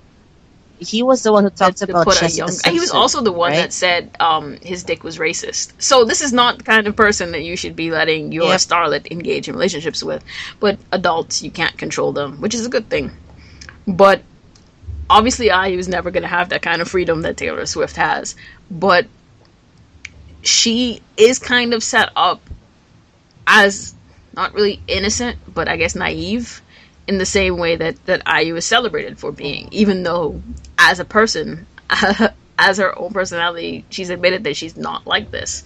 He was the one who talked to about put a Jessica young. Simpson. He was also the one right? that said um, his dick was racist. So this is not the kind of person that you should be letting your Yep. starlet engage in relationships with. But adults, you can't control them, which is a good thing. But obviously, I was never going to have that kind of freedom that Taylor Swift has. But she is kind of set up as not really innocent, but I guess naive, in the same way that, that I U is celebrated for being, even though as a person, as her own personality, she's admitted that she's not like this.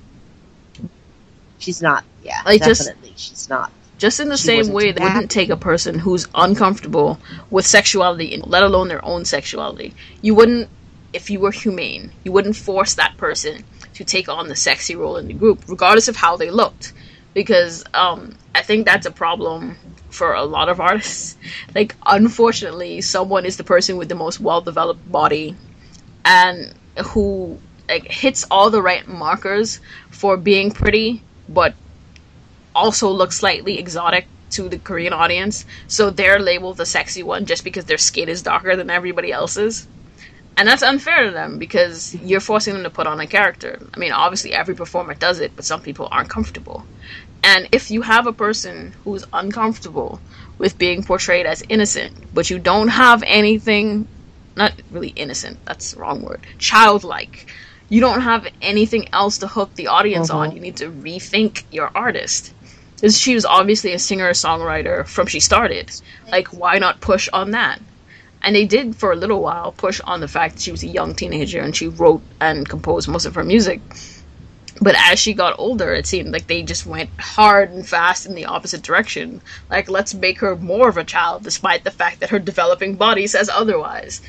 She's not. Yeah, Like, just- definitely, she's not. Just in the She same wasn't way that that- wouldn't take a person who's uncomfortable with sexuality, let alone their own sexuality. You wouldn't, if you were humane, you wouldn't force that person to take on the sexy role in the group, regardless of how they looked. Because um, I think that's a problem for a lot of artists. Like, unfortunately, someone is the person with the most well-developed body and who like hits all the right markers for being pretty, but also looks slightly exotic to the Korean audience. So they're labeled the sexy one just because their skin is darker than everybody else's. And that's unfair to them because you're forcing them to put on a character. I mean, obviously every performer does it, but some people aren't comfortable. And if you have a person who's uncomfortable with being portrayed as innocent, but you don't have anything, not really innocent, that's the wrong word, childlike, you don't have anything else to hook the audience on, Mhm. you need to rethink your artist. Because she was obviously a singer-songwriter from she started. Like, why not push on that? And they did, for a little while, push on the fact that she was a young teenager and she wrote and composed most of her music. But as she got older, it seemed like they just went hard and fast in the opposite direction. Like, let's make her more of a child, despite the fact that her developing body says otherwise.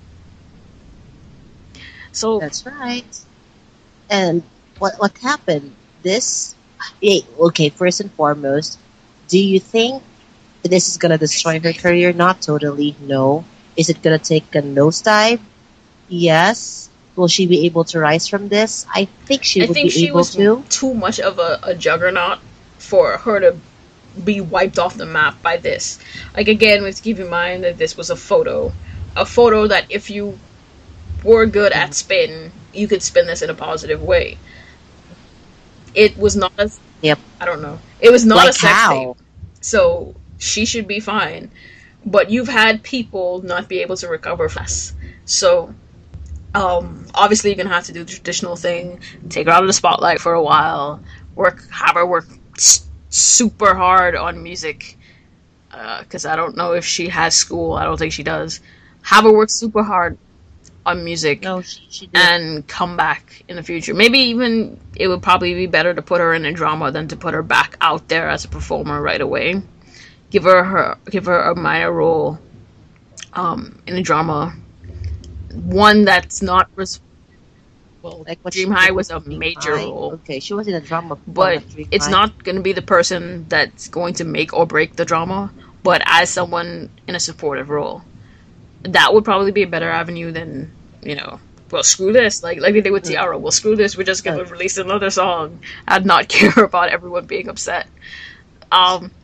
So, That's right. And what what happened? This, eh, okay. First and foremost, do you think this is gonna destroy her career? Not totally. No. Is it gonna take a nosedive? Yes. Will she be able to rise from this? I think she I would think be she able was to. too much of a, a juggernaut for her to be wiped off the map by this. Like, again, we have to keep in mind that this was a photo. A photo that if you were good at spin, you could spin this in a positive way. It was not a... Yep. I don't know. It was not Like a sex how? tape. So, she should be fine. but you've had people not be able to recover from this. So um, obviously you're gonna have to do the traditional thing, take her out of the spotlight for a while, work, have her work s- super hard on music, because uh, I don't know if she has school. I don't think she does. Have her work super hard on music, No, she she did. and come back in the future. Maybe even it would probably be better to put her in a drama than to put her back out there as a performer right away. Give her her give her a minor role um, in a drama, one that's not res- well. Like what Dream she High did was a with Dream major High. role, Okay, she was in a drama, but Dream it's High. not going to be the person that's going to make or break the drama, but as someone in a supportive role. That would probably be a better avenue than, you know, well, screw this, like like they did with Tiara. Well, screw this, we're just gonna Okay. release another song and not care about everyone being upset. Um,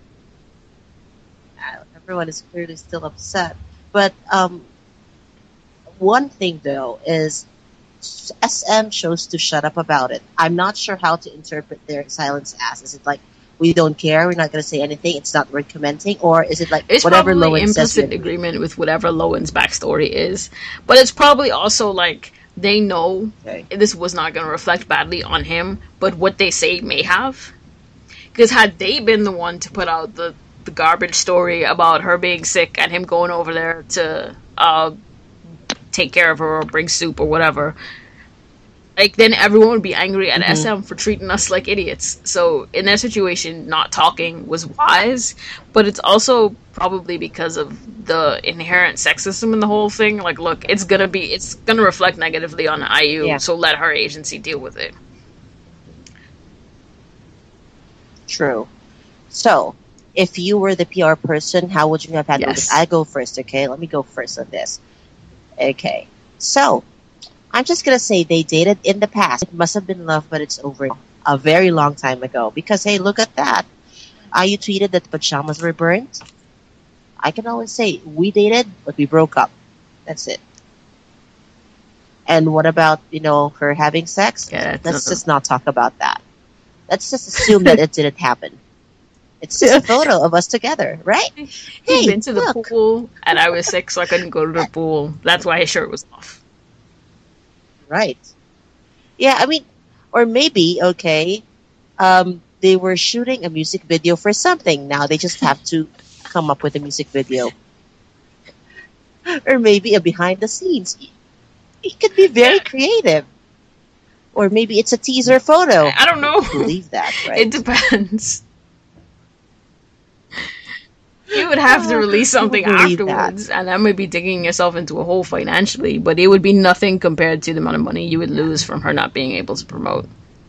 Uh, Everyone is clearly still upset. But um, one thing though is S M chose to shut up about it. I'm not sure how to interpret their silence as. Is it like we don't care, we're not going to say anything, it's not worth commenting, or is it like it's whatever probably Lowen says? implicit we agree? agreement with whatever Lowen's backstory is, but it's probably also like they know Okay. this was not going to reflect badly on him, but what they say may have. Because had they been the one to put out the, the garbage story about her being sick and him going over there to uh, take care of her or bring soup or whatever, like then everyone would be angry at Mhm. S M for treating us like idiots. So in their situation, not talking was wise, but it's also probably because of the inherent sexism in the whole thing. Like, look, it's gonna be, it's gonna reflect negatively on I U, Yeah. so let her agency deal with it. True. So, if you were the P R person, how would you have handled Yes. this? I go first, okay? Let me go first on this. Okay. So, I'm just gonna say they dated in the past. It must have been love, but it's over a very long time ago. Because, hey, look at that. I U tweeted that the pajamas were burnt. I can always say, we dated, but we broke up. That's it. And what about, you know, her having sex? Yeah, that's Let's a- just not talk about that. Let's just assume that it didn't happen. It's just a photo of us together, right? He'd Hey, been to the look. pool, and I was sick, so I couldn't go to the pool. That's why his shirt was off. Right. Yeah, I mean, or maybe, okay, um, they were shooting a music video for something. Now they just have to come up with a music video. Or maybe a behind the scenes. It could be very creative. Or maybe it's a teaser photo. I don't know. Believe that, right? It depends. You would have to release Who would something believe that? afterwards, and that might be digging yourself into a hole financially, but it would be nothing compared to the amount of money you would lose from her not being able to promote.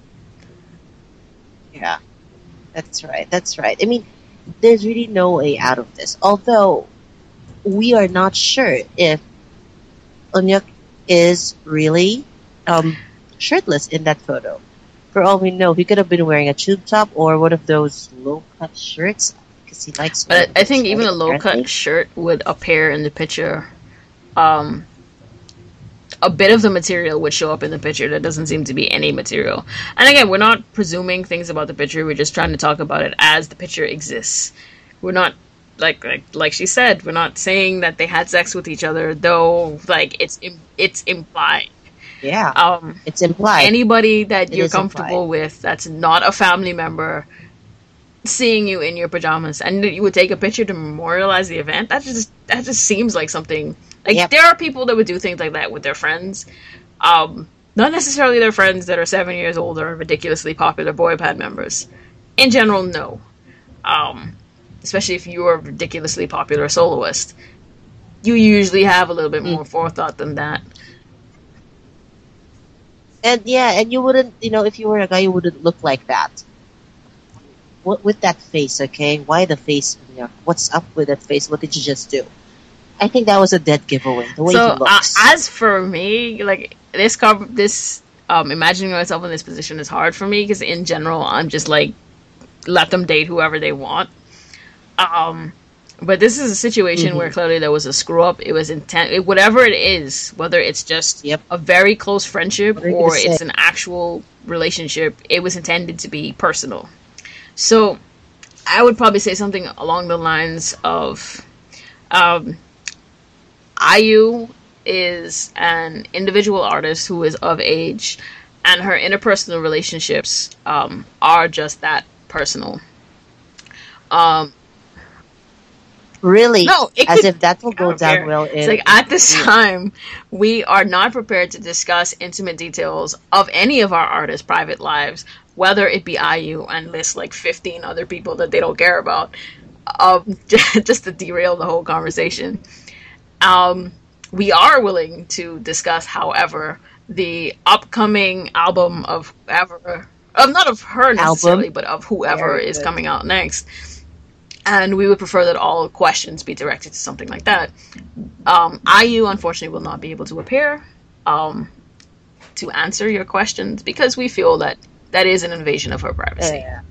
Yeah, that's right. That's right. I mean, there's really no way out of this. Although we are not sure if Onyuk is really um, shirtless in that photo. For all we know, he could have been wearing a tube top or one of those low-cut shirts because he likes. But I those, think even right, a low apparently. cut shirt would appear in the picture. Um, a bit of the material would show up in the picture. There doesn't seem to be any material. And again, we're not presuming things about the picture. We're just trying to talk about it as the picture exists. We're not like like like she said. We're not saying that they had sex with each other, though. Like it's im- it's implied. Yeah, Um, it's implied. anybody that It you're is comfortable implied. with that's not a family member seeing you in your pajamas and that you would take a picture to memorialize the event, that just that just seems like something like Yep. there are people that would do things like that with their friends, um not necessarily their friends that are seven years old or ridiculously popular boy band members. In general, no. Um especially if you're a ridiculously popular soloist, you usually have a little bit more Mm. forethought than that. And yeah, and you wouldn't, you know, if you were a guy, you wouldn't look like that. What with that face, okay? Why the face? Onyuk? What's up with that face? What did you just do? I think that was a dead giveaway. The way So, he looks. Uh, as for me, like this cover, this um, imagining myself in this position is hard for me because in general, I'm just like, let them date whoever they want. Um, but this is a situation Mhm. where clearly there was a screw up. It was intent, it, whatever it is, whether it's just Yep. a very close friendship What are you or gonna it's say? an actual relationship. It was intended to be personal. So, I would probably say something along the lines of, Um, I U is an individual artist who is of age, and her interpersonal relationships um, are just that, personal. Um, Really, no, it as could. if that will I go don't down care. well It's in, like in at this Korea. time, we are not prepared to discuss intimate details of any of our artists' private lives, whether it be I U and list like fifteen other people that they don't care about, um, just to derail the whole conversation. Um, we are willing to discuss, however, the upcoming album of whoever, of not of her necessarily, Album, but of whoever very is good. coming out next. And we would prefer that all questions be directed to something like that. Um, I U, unfortunately, will not be able to appear um, to answer your questions because we feel that that is an invasion of her privacy. Uh,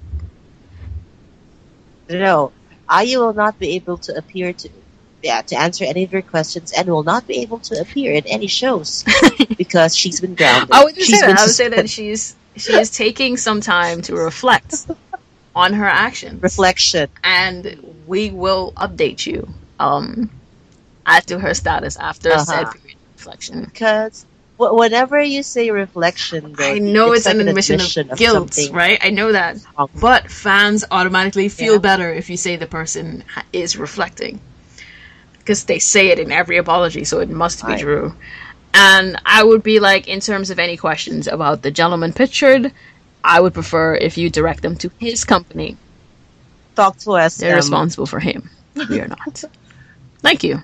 no, I U will not be able to appear to, yeah, to answer any of your questions, and will not be able to appear in any shows because she's been grounded. I wouldn't say She's that. been I would say that suspended. she's she is taking some time to reflect on her actions, Reflection. and we will update you um, as to her status after Uh said huh. period of reflection. Because wh- whenever you say reflection, though, I it- know it's it's like an an admission admission of of guilt, something right? I know that. wrong. But fans automatically feel Yeah. better if you say the person ha- is reflecting. Because they say it in every apology, so it must be Right. true. And I would be like, in terms of any questions about the gentleman pictured, I would prefer if you direct them to his company. Talk to us. They're Um, responsible for him. We are not. Thank you.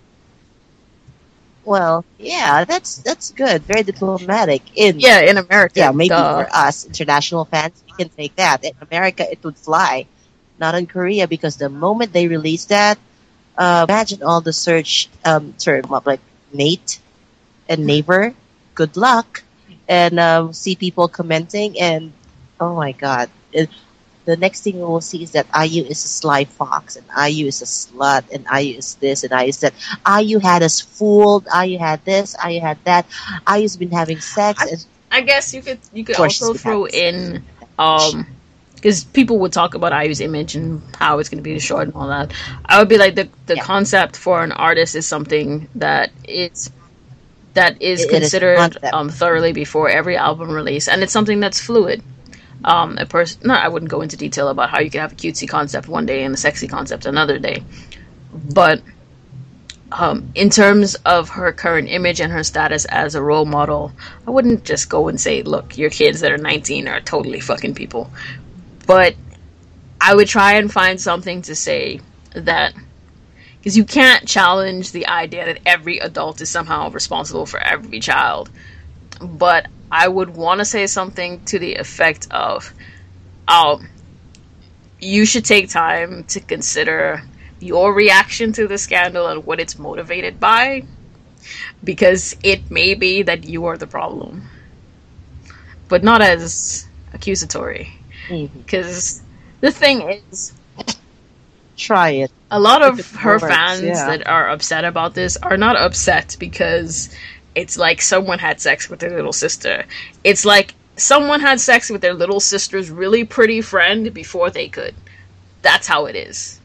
well, yeah, that's that's good. Very diplomatic. In Yeah, in America, yeah, maybe duh. for us international fans, we can take that. In America, it would fly, not in Korea, because the moment they release that, uh, imagine all the search um, term of like mate and neighbor. Good luck, and um, see people commenting, and oh my god, it, the next thing we will see is that I U is a sly fox, and I U is a slut, and I U is this, and I U is that. I U had us fooled. I U had this. I U had that. I U's been having sex, and I guess you could you could of course she's also been throw having in um because people would talk about I U's image and how it's going to be destroyed and all that. I would be like the the Yeah. concept for an artist is something that it's that is It- it is a considered concept. um thoroughly before every album release, and it's something that's fluid. Um, a person, no, I wouldn't go into detail about how you can have a cutesy concept one day and a sexy concept another day, but um, in terms of her current image and her status as a role model, I wouldn't just go and say, look, your kids that are nineteen are totally fucking people. But I would try and find something to say that, because you can't challenge the idea that every adult is somehow responsible for every child. But I would want to say something to the effect of, oh, you should take time to consider your reaction to the scandal and what it's motivated by, because it may be that you are the problem, but not as accusatory. Mhm. Because the thing is, Try it. a lot If of it her works, fans yeah. that are upset about this are not upset because it's like someone had sex with their little sister. It's like someone had sex with their little sister's really pretty friend before they could. That's how it is.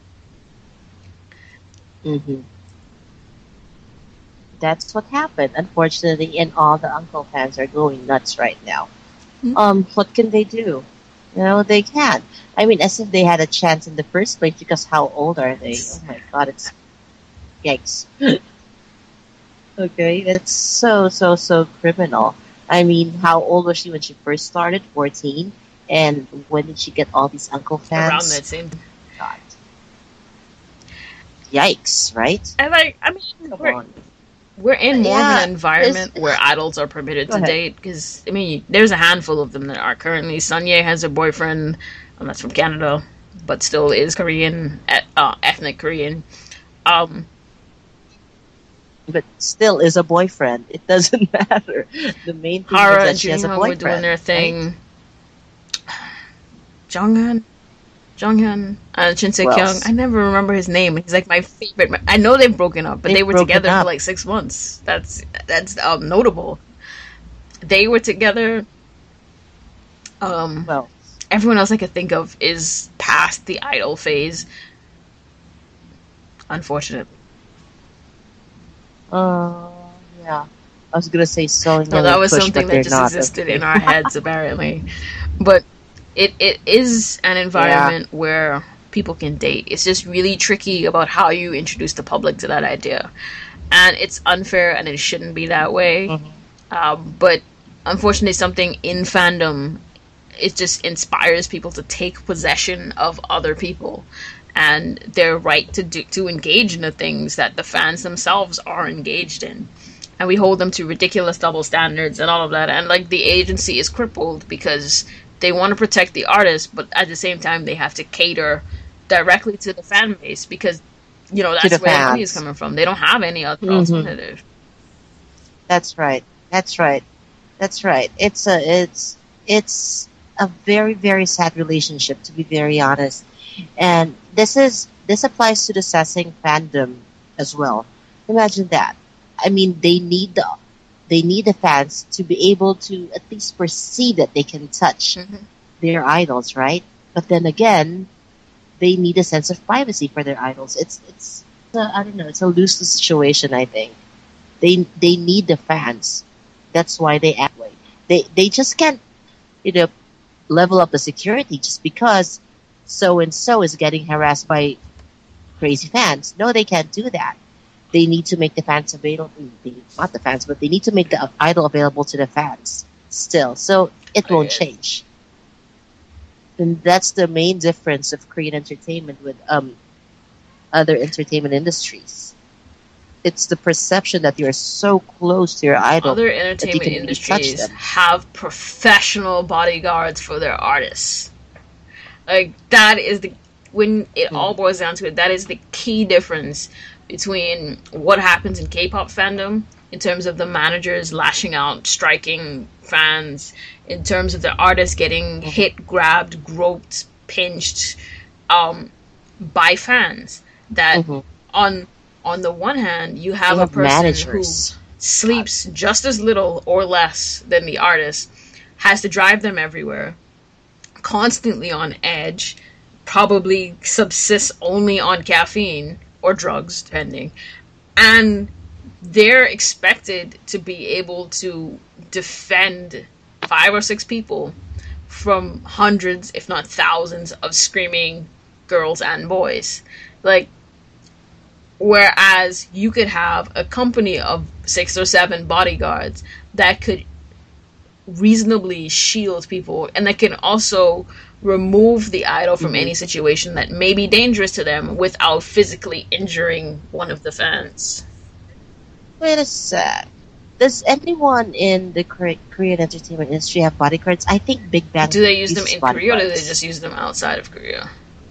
hmm That's what happened, unfortunately, and all the uncle fans are going nuts right now. Mhm. Um, what can they do? You know, they can't. I mean, as if they had a chance in the first place, because how old are they? Oh my god, it's yikes. Okay, that's so, so, so criminal. I mean, how old was she when she first started? fourteen? And when did she get all these uncle fans? Around that same. God. Yikes, right? And like, I mean, Come we're, on. we're in more Yeah, of an environment it's- where adults are permitted Go to ahead. date. Because I mean, there's a handful of them that are currently. Sunye has a boyfriend, and that's from Canada, but still is Korean, et- uh, ethnic Korean. Um, But still is a boyfriend. It doesn't matter. The main thing Hara is that and she has a Junhyun were boyfriend. doing their right? thing. Jonghyun, Jonghyun, and Shin Se Who Kyung. else? I never remember his name. He's like my favorite. me- I know they've broken up, but They've they were broken together up. for like six months. That's that's um, notable. They were together. Um, Well, everyone else I could think of is past the idol phase. unfortunately. Uh, yeah. I was gonna say sewing So them that in was push, something but that they're just not. existed Okay. in our heads, apparently. But it, it is an environment where people can date. It's just really tricky about how you introduce the public to that idea. And it's unfair and it shouldn't be that way. Mhm. Um, but unfortunately, something in fandom, it just inspires people to take possession of other people and their right to do, to engage in the things that the fans themselves are engaged in. And we hold them to ridiculous double standards and all of that. And like the agency is crippled because they want to protect the artist, but at the same time they have to cater directly to the fan base because you know To that's the where the money is fans. coming from. They don't have any other Mhm. alternative. That's right. That's right. That's right. It's a it's it's a very very sad relationship, to be very honest. And this is this applies to the Sasang fandom as well. Imagine that. I mean, they need the they need the fans to be able to at least perceive that they can touch hmm their idols, right? But then again, they need a sense of privacy for their idols. It's it's uh, I don't know. It's a lose lose situation. I think they they need the fans. That's why they act that way. They they just can't you know level up the security just because so and so is getting harassed by crazy fans. No, they can't do that. They need to make the fans available. They, not the fans, but they need to make the idol available to the fans still. So it won't Okay. change. And that's the main difference of Korean entertainment with um other entertainment industries. It's the perception that you're so close to your idol Other that you entertainment can really touch industries them. have professional bodyguards for their artists. Like that is the when it Mm. all boils down to it, that is the key difference between what happens in K-pop fandom in terms of the managers lashing out, striking fans, in terms of the artists getting hit, grabbed, groped, pinched um, by fans. That Mhm. on on the one hand, you They have a have person who managers. sleeps just as little or less than the artist, has to drive them everywhere, constantly on edge, probably subsists only on caffeine or drugs, depending, and they're expected to be able to defend five or six people from hundreds, if not thousands, of screaming girls and boys. Like, whereas you could have a company of six or seven bodyguards that could reasonably shield people and that can also remove the idol from Mhm. any situation that may be dangerous to them without physically injuring one of the fans. Wait a sec. Does anyone in the Kore- Korean entertainment industry have bodyguards? I think Big Bang Do they use them uses in Korea or do they bodyguards. just use them outside of Korea?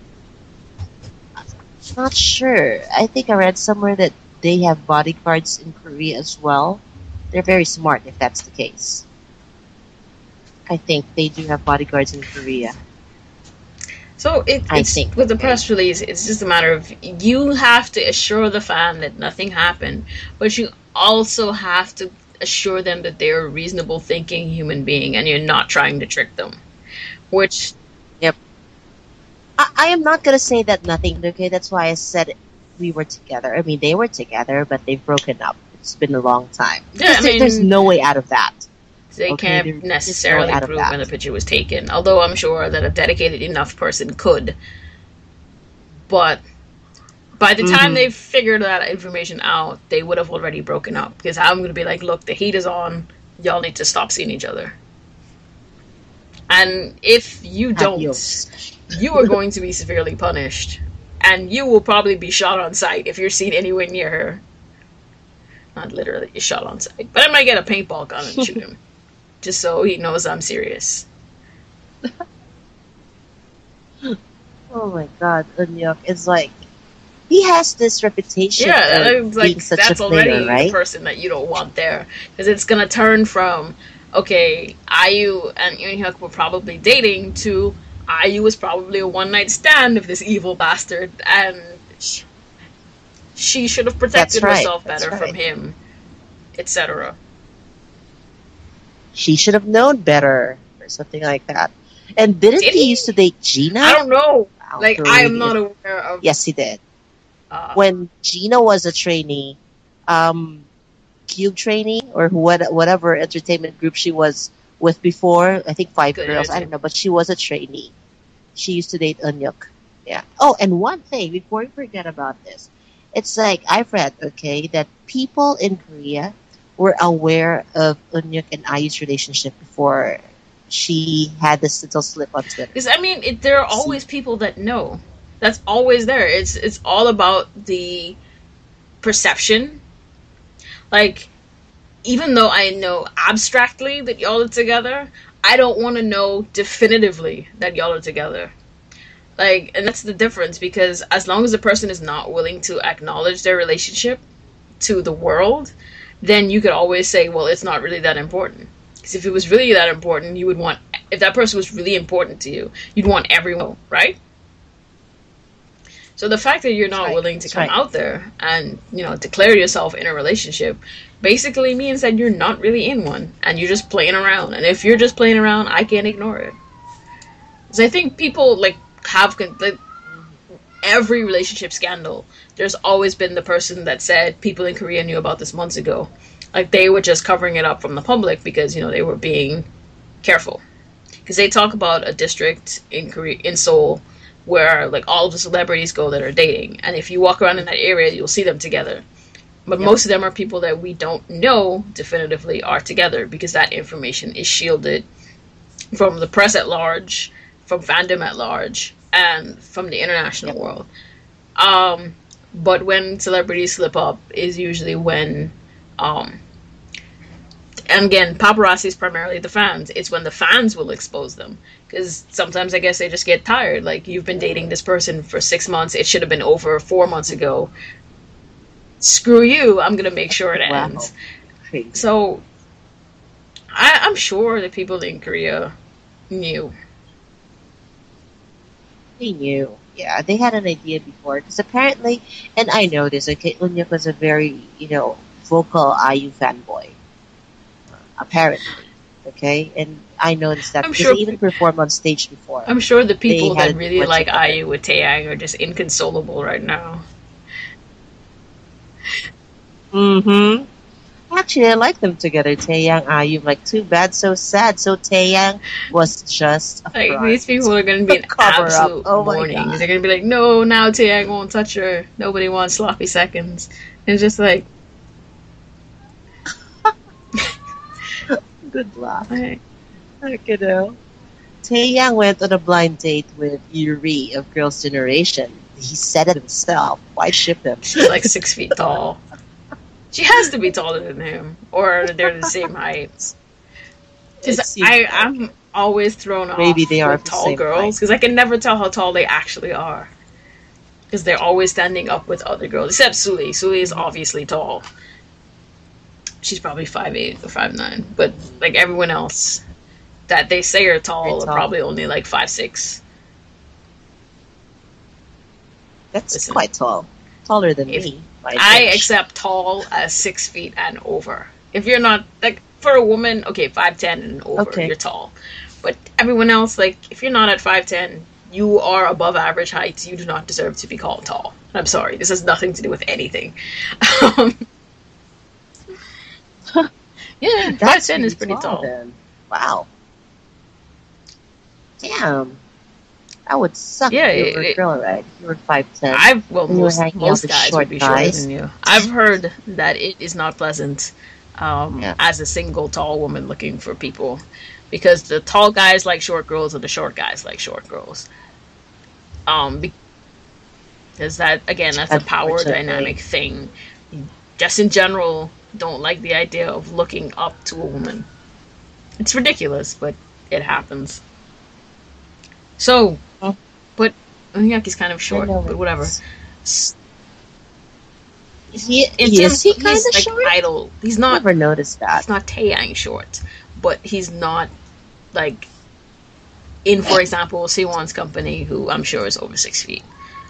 Not sure. I think I read somewhere that they have bodyguards in Korea as well. They're very smart if that's the case. I think they do have bodyguards in Korea. So it, I it's think, with the okay. press release, it's just a matter of you have to assure the fan that nothing happened, but you also have to assure them that they're a reasonable thinking human being and you're not trying to trick them. Which Yep. I, I am not gonna say that nothing. Okay, that's why I said we were together. I mean, they were together, but they've broken up. It's been a long time. Yeah, I Because there- there's mean- no way out of that. they Okay, can't there- there's no necessarily way out of prove that. when the picture was taken, although I'm sure that a dedicated enough person could. But by the time Mhm. they figured that information out, they would have already broken up. Because I'm going to be like, look, the heat is on. Y'all need to stop seeing each other. And if you don't, Adios. you are going to be severely punished. And you will probably be shot on sight if you're seen anywhere near her. Not literally shot on sight. But I might get a paintball gun and shoot him. Just so he knows I'm serious. Oh my god, Unyuk is like he has this reputation Yeah, of it's being like such that's a already player, right? the person that you don't want there, because it's gonna turn from okay, I U and Eunhyuk were probably dating to I U was probably a one night stand of this evil bastard, and sh- she should have protected That's right, herself that's better from right. him, et cetera. She should have known better, or something like that. And didn't Did he he? used to date Gina? I don't know. Wow, Like the I am radio- not aware of Yes, he did. When Gina was a trainee, um, Cube trainee or what, whatever entertainment group she was with before, I think Five Good Girls, I don't entertainment. know, but she was a trainee. She used to date Eunhyuk. Yeah. Oh, and one thing before we forget about this, it's like I've read, okay, that people in Korea were aware of Eunhyuk and Ayu's relationship before she had this little slip on Twitter. Because I mean, it, there are See, always people that know. That's always there. It's it's all about the perception. Like, even though I know abstractly that y'all are together, I don't want to know definitively that y'all are together. Like, and that's the difference, because as long as the person is not willing to acknowledge their relationship to the world, then you could always say, well, it's not really that important. Because if it was really that important, you would want, if that person was really important to you, you'd want everyone, right? So the fact that you're that's not right. willing to That's come right. out there and, you know, declare yourself in a relationship basically means that you're not really in one and you're just playing around. And if you're just playing around, I can't ignore it. Because I think people, like, have, like, every relationship scandal, there's always been the person that said people in Korea knew about this months ago. Like, they were just covering it up from the public because, you know, they were being careful. Because they talk about a district in Korea, in Seoul, where, like, all of the celebrities go that are dating. And if you walk around in that area, you'll see them together. But Yep. most of them are people that we don't know definitively are together, because that information is shielded from the press at large, from fandom at large, and from the international Yep. world. Um, but when celebrities slip up is usually when, um, and again, paparazzi is primarily the fans. It's when the fans will expose them. Because sometimes I guess they just get tired. Like, you've been dating this person for six months. It should have been over four months ago. Screw you. I'm going to make sure it Wow. ends. Crazy. So, I, I'm sure that people in Korea knew. They knew. Yeah, they had an idea before. Because apparently, and I know this, okay, Eunhyuk was a very, you know, vocal I U fanboy. Apparently. Okay? And I noticed that I'm because sure- they even performed on stage before. I'm sure the people They had that a really bunch like of- I U with Taeyang are just inconsolable right now. Mm-hmm. Actually, I like them together, Taeyang, I U. Like, too bad, so sad. So Taeyang was just a Like, front. these people are going to be in Cover up. absolute Oh my mourning. God. They're going to be like, no, now Taeyang won't touch her. Nobody wants sloppy seconds. And it's just like, Good luck. like, You know. Taeyang went on a blind date with Yuri of Girls' Generation. He said it himself. Why ship him? she's like six feet tall. She has to be taller than him, or they're the same height. It Because seems I, like I'm always thrown off Maybe they are with the tall same girls, height. because I can never tell how tall they actually are. Because they're always standing up with other girls, except Suli. Suli is obviously tall. She's probably five eight or five nine, but like everyone else that they say are tall Very are tall. probably only like five six. That's Listen. quite tall. Taller than If- me. by I inch. accept tall as six feet and over. If you're not like for a woman, okay, five ten and over, Okay. you're tall. But everyone else, like if you're not at five ten, you are above average height. You do not deserve to be called tall. I'm sorry, this has nothing to do with anything. Um, yeah, five That's ten is pretty pretty tall. Then. Wow. Damn. That would suck Yeah, if you it- were a it- girl, right? If you were five ten. I've well, And you were most hanging out most with guys short would be shorter guys. than you. I've heard that it is not pleasant um, Yeah. as a single tall woman looking for people, because the tall guys like short girls and the short guys like short girls. Um, be- because that again, that's a power Unfortunately. dynamic thing. Just in general, don't like the idea of looking up to a woman. It's ridiculous, but it happens. So, Oh. but Onyaki's kind of short, I know but it whatever. is. S- He, in he terms- is he kind he's of like short? idle. He's I not. never noticed that. He's not Taeyang short, but he's not like in, for example, Siwon's company, who I'm sure is over six feet.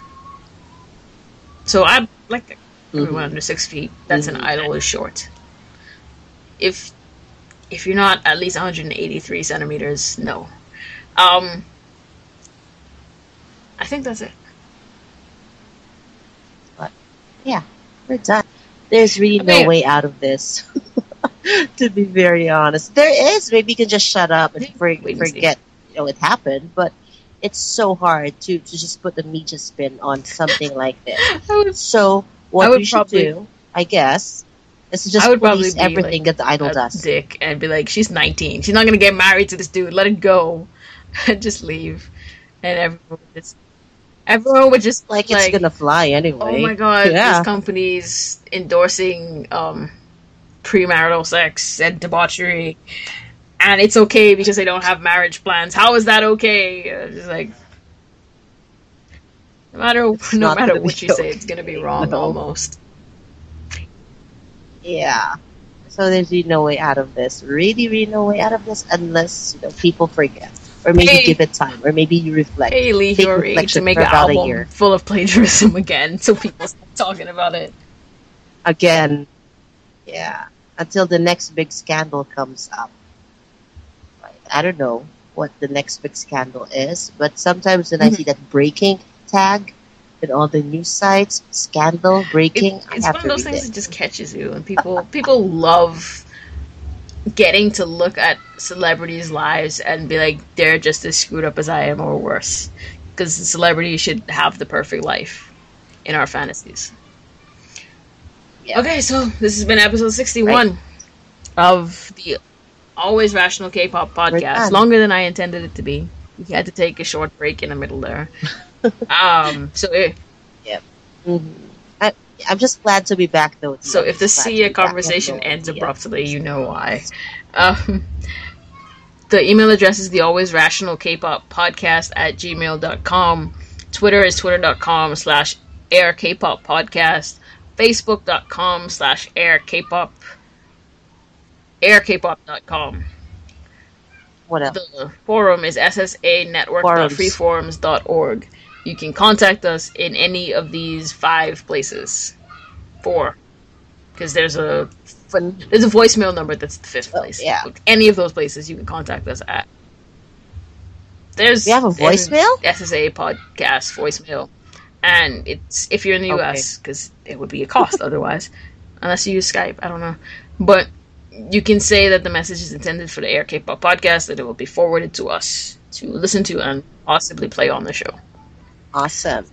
So I like everyone Mhm. under six feet. That's Mhm. an idol is short. If if you're not at least one hundred eighty-three centimeters, no. Um, I think that's it. Yeah, we're done. There's really no Okay, way out of this. To be very honest, there is. Maybe you can just shut up and for, wait and see. forget, you know, it happened. But it's so hard to, to just put a media spin on something like this. I would, So I what we would should probably, do, I guess, is to I just would probably police be everything like that the idol a does. dick and be like, she's nineteen. She's not gonna get married to this dude. Let it go, and just leave. And everyone would just, everyone would just Like it's like, gonna fly oh my anyway. god, this Yeah. company's endorsing um premarital sex and debauchery, and it's okay because they don't have marriage plans. How is that okay? Uh, Just like no matter It's no not matter gonna be what you say, it's gonna be okay. wrong No. almost. Yeah. So there's really no way out of this. Really, really no way out of this unless, you know, people forget. Or maybe Hey, give it time. Or maybe you reflect. hey, leave Take your age to reflection make for an about a album year. full of plagiarism again, so people stop talking about it. Again. Yeah. Until the next big scandal comes up. Right. I don't know what the next big scandal is, but sometimes when I Mhm. see that breaking tag in all the news sites, scandal, It, breaking, I it's have one of to those read things it. that just catches you, and people people love getting to look at celebrities' lives and be like, they're just as screwed up as I am or worse. Because the celebrity should have the perfect life in our fantasies. Yeah. Okay, so this has been episode Right. sixty-one of the Always Rational K-pop We're podcast. done. Longer than I intended it to be. We had to take a short break in the middle there. Um, so it, Yep. hmm I, I'm just glad to be back, though. so Tia. if the Just glad to Sia be back. You have conversation no ends idea. abruptly, you know why. Um, the email address is the Always Rational K-pop podcast at gmail dot com. Twitter is twitter.com slash air K-pop podcast. Facebook.com slash air K-pop. air K pop dot com. What else? The forum is s s a network dot free forums dot org. You can contact us in any of these five places. Four. Because there's a there's a voicemail number that's the fifth Oh, place. yeah. Any of those places you can contact us at. There's We have a there's an voicemail? S S A podcast voicemail. And it's if you're in the U S, because it would be a cost otherwise. Unless you use Skype. I don't know. But you can say that the message is intended for the Air K-pop podcast, that it will be forwarded to us to listen to and possibly play on the show. Awesome.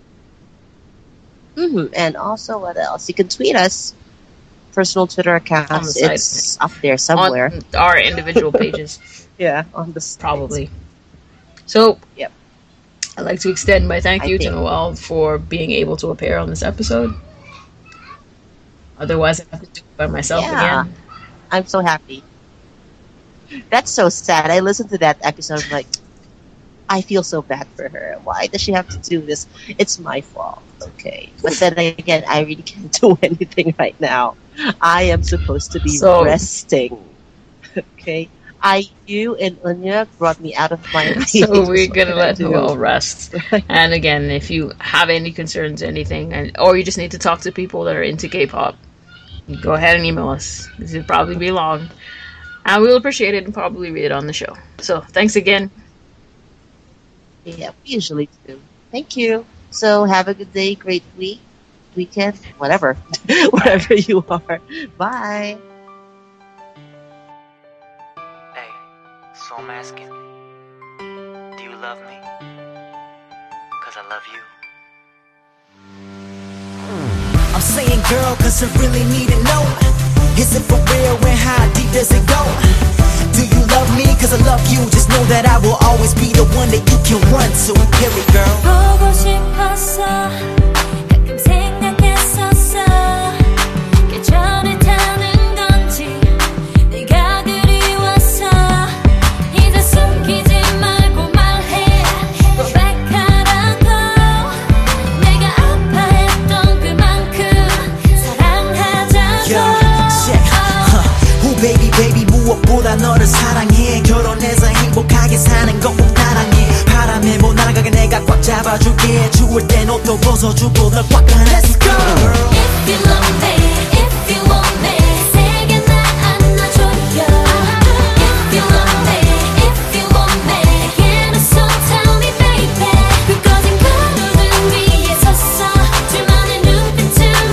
hmm And also, what else? You can tweet us. Personal Twitter On the accounts. site. It's up there somewhere. On our individual pages, Yeah, on the site. probably. So, Yep. I'd like to extend my thank I you to think- Noel for being able to appear on this episode. Otherwise, I'd have to do it by myself Yeah. again. I'm so happy. That's so sad. I listened to that episode. I'm like, I feel so bad for her. Why does she have to do this? It's my fault. Okay. But then again, I really can't do anything right now. I am supposed to be So- resting. Okay. I, you, and Unya brought me out of my So we're What gonna can I let do? Noel rest. And again, if you have any concerns, anything, and or you just need to talk to people that are into K-pop, go ahead and email us. This will probably be long, and we'll appreciate it and probably read it on the show. So thanks again. Yeah, we usually do. Thank you. So have a good day, great week, weekend, whatever, wherever you are. Bye. Hey, so I'm asking, do you love me? Cause I love you. I'm saying girl, cause I really need to know. Is it for real and how deep does it go? Do you love me? Cause I love you. Just know that I will always be the one that you can run to. Hear me, girl. 보고 싶었어 가끔 생각했었어 계절을 타는 건지 네가 그리웠어 이제 숨기지 말고 말해 고백하라고 내가 아파했던 그만큼 사랑하자고 Yeah, check. Huh. Ooh, baby, baby, 무엇보다 너를 사랑해. 결혼해서 행복하게 사는 건 꼭 나랑해. 바람에 못 날아가게 내가 꽉 잡아줄게. 추울 땐 옷도 벗어주고 널 꽉 안아. Let's go. If you love me, if you want me, 세게 날 안아줘요. If you love me, if you want me, 내게는 so tell me baby. 그거진 그루등 위에 섰어. 둘만의 눈빛으로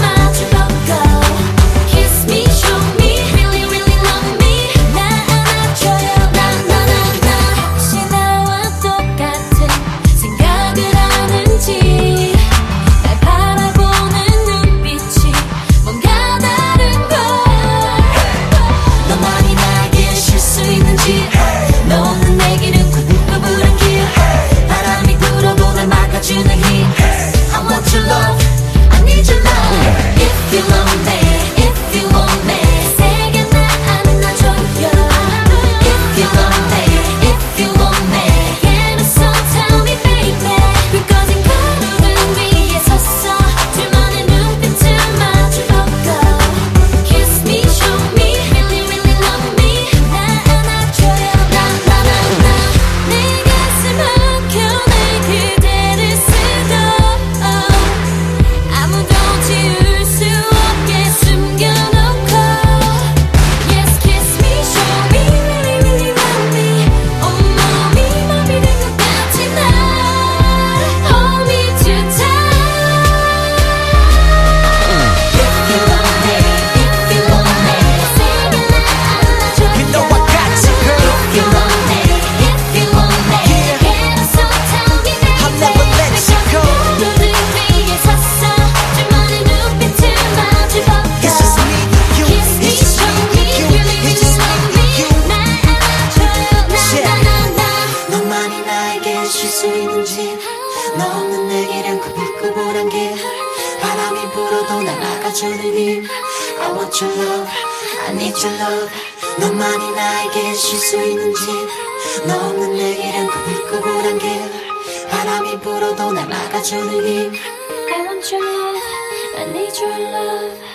막아주는 힘 I want your love, I need your love 너만이 나에게 쉴 수 있는 집 너 없는 내 길은 꾸불꾸불한 길 바람이 불어도 날 막아주는 힘 I want your love, I need your love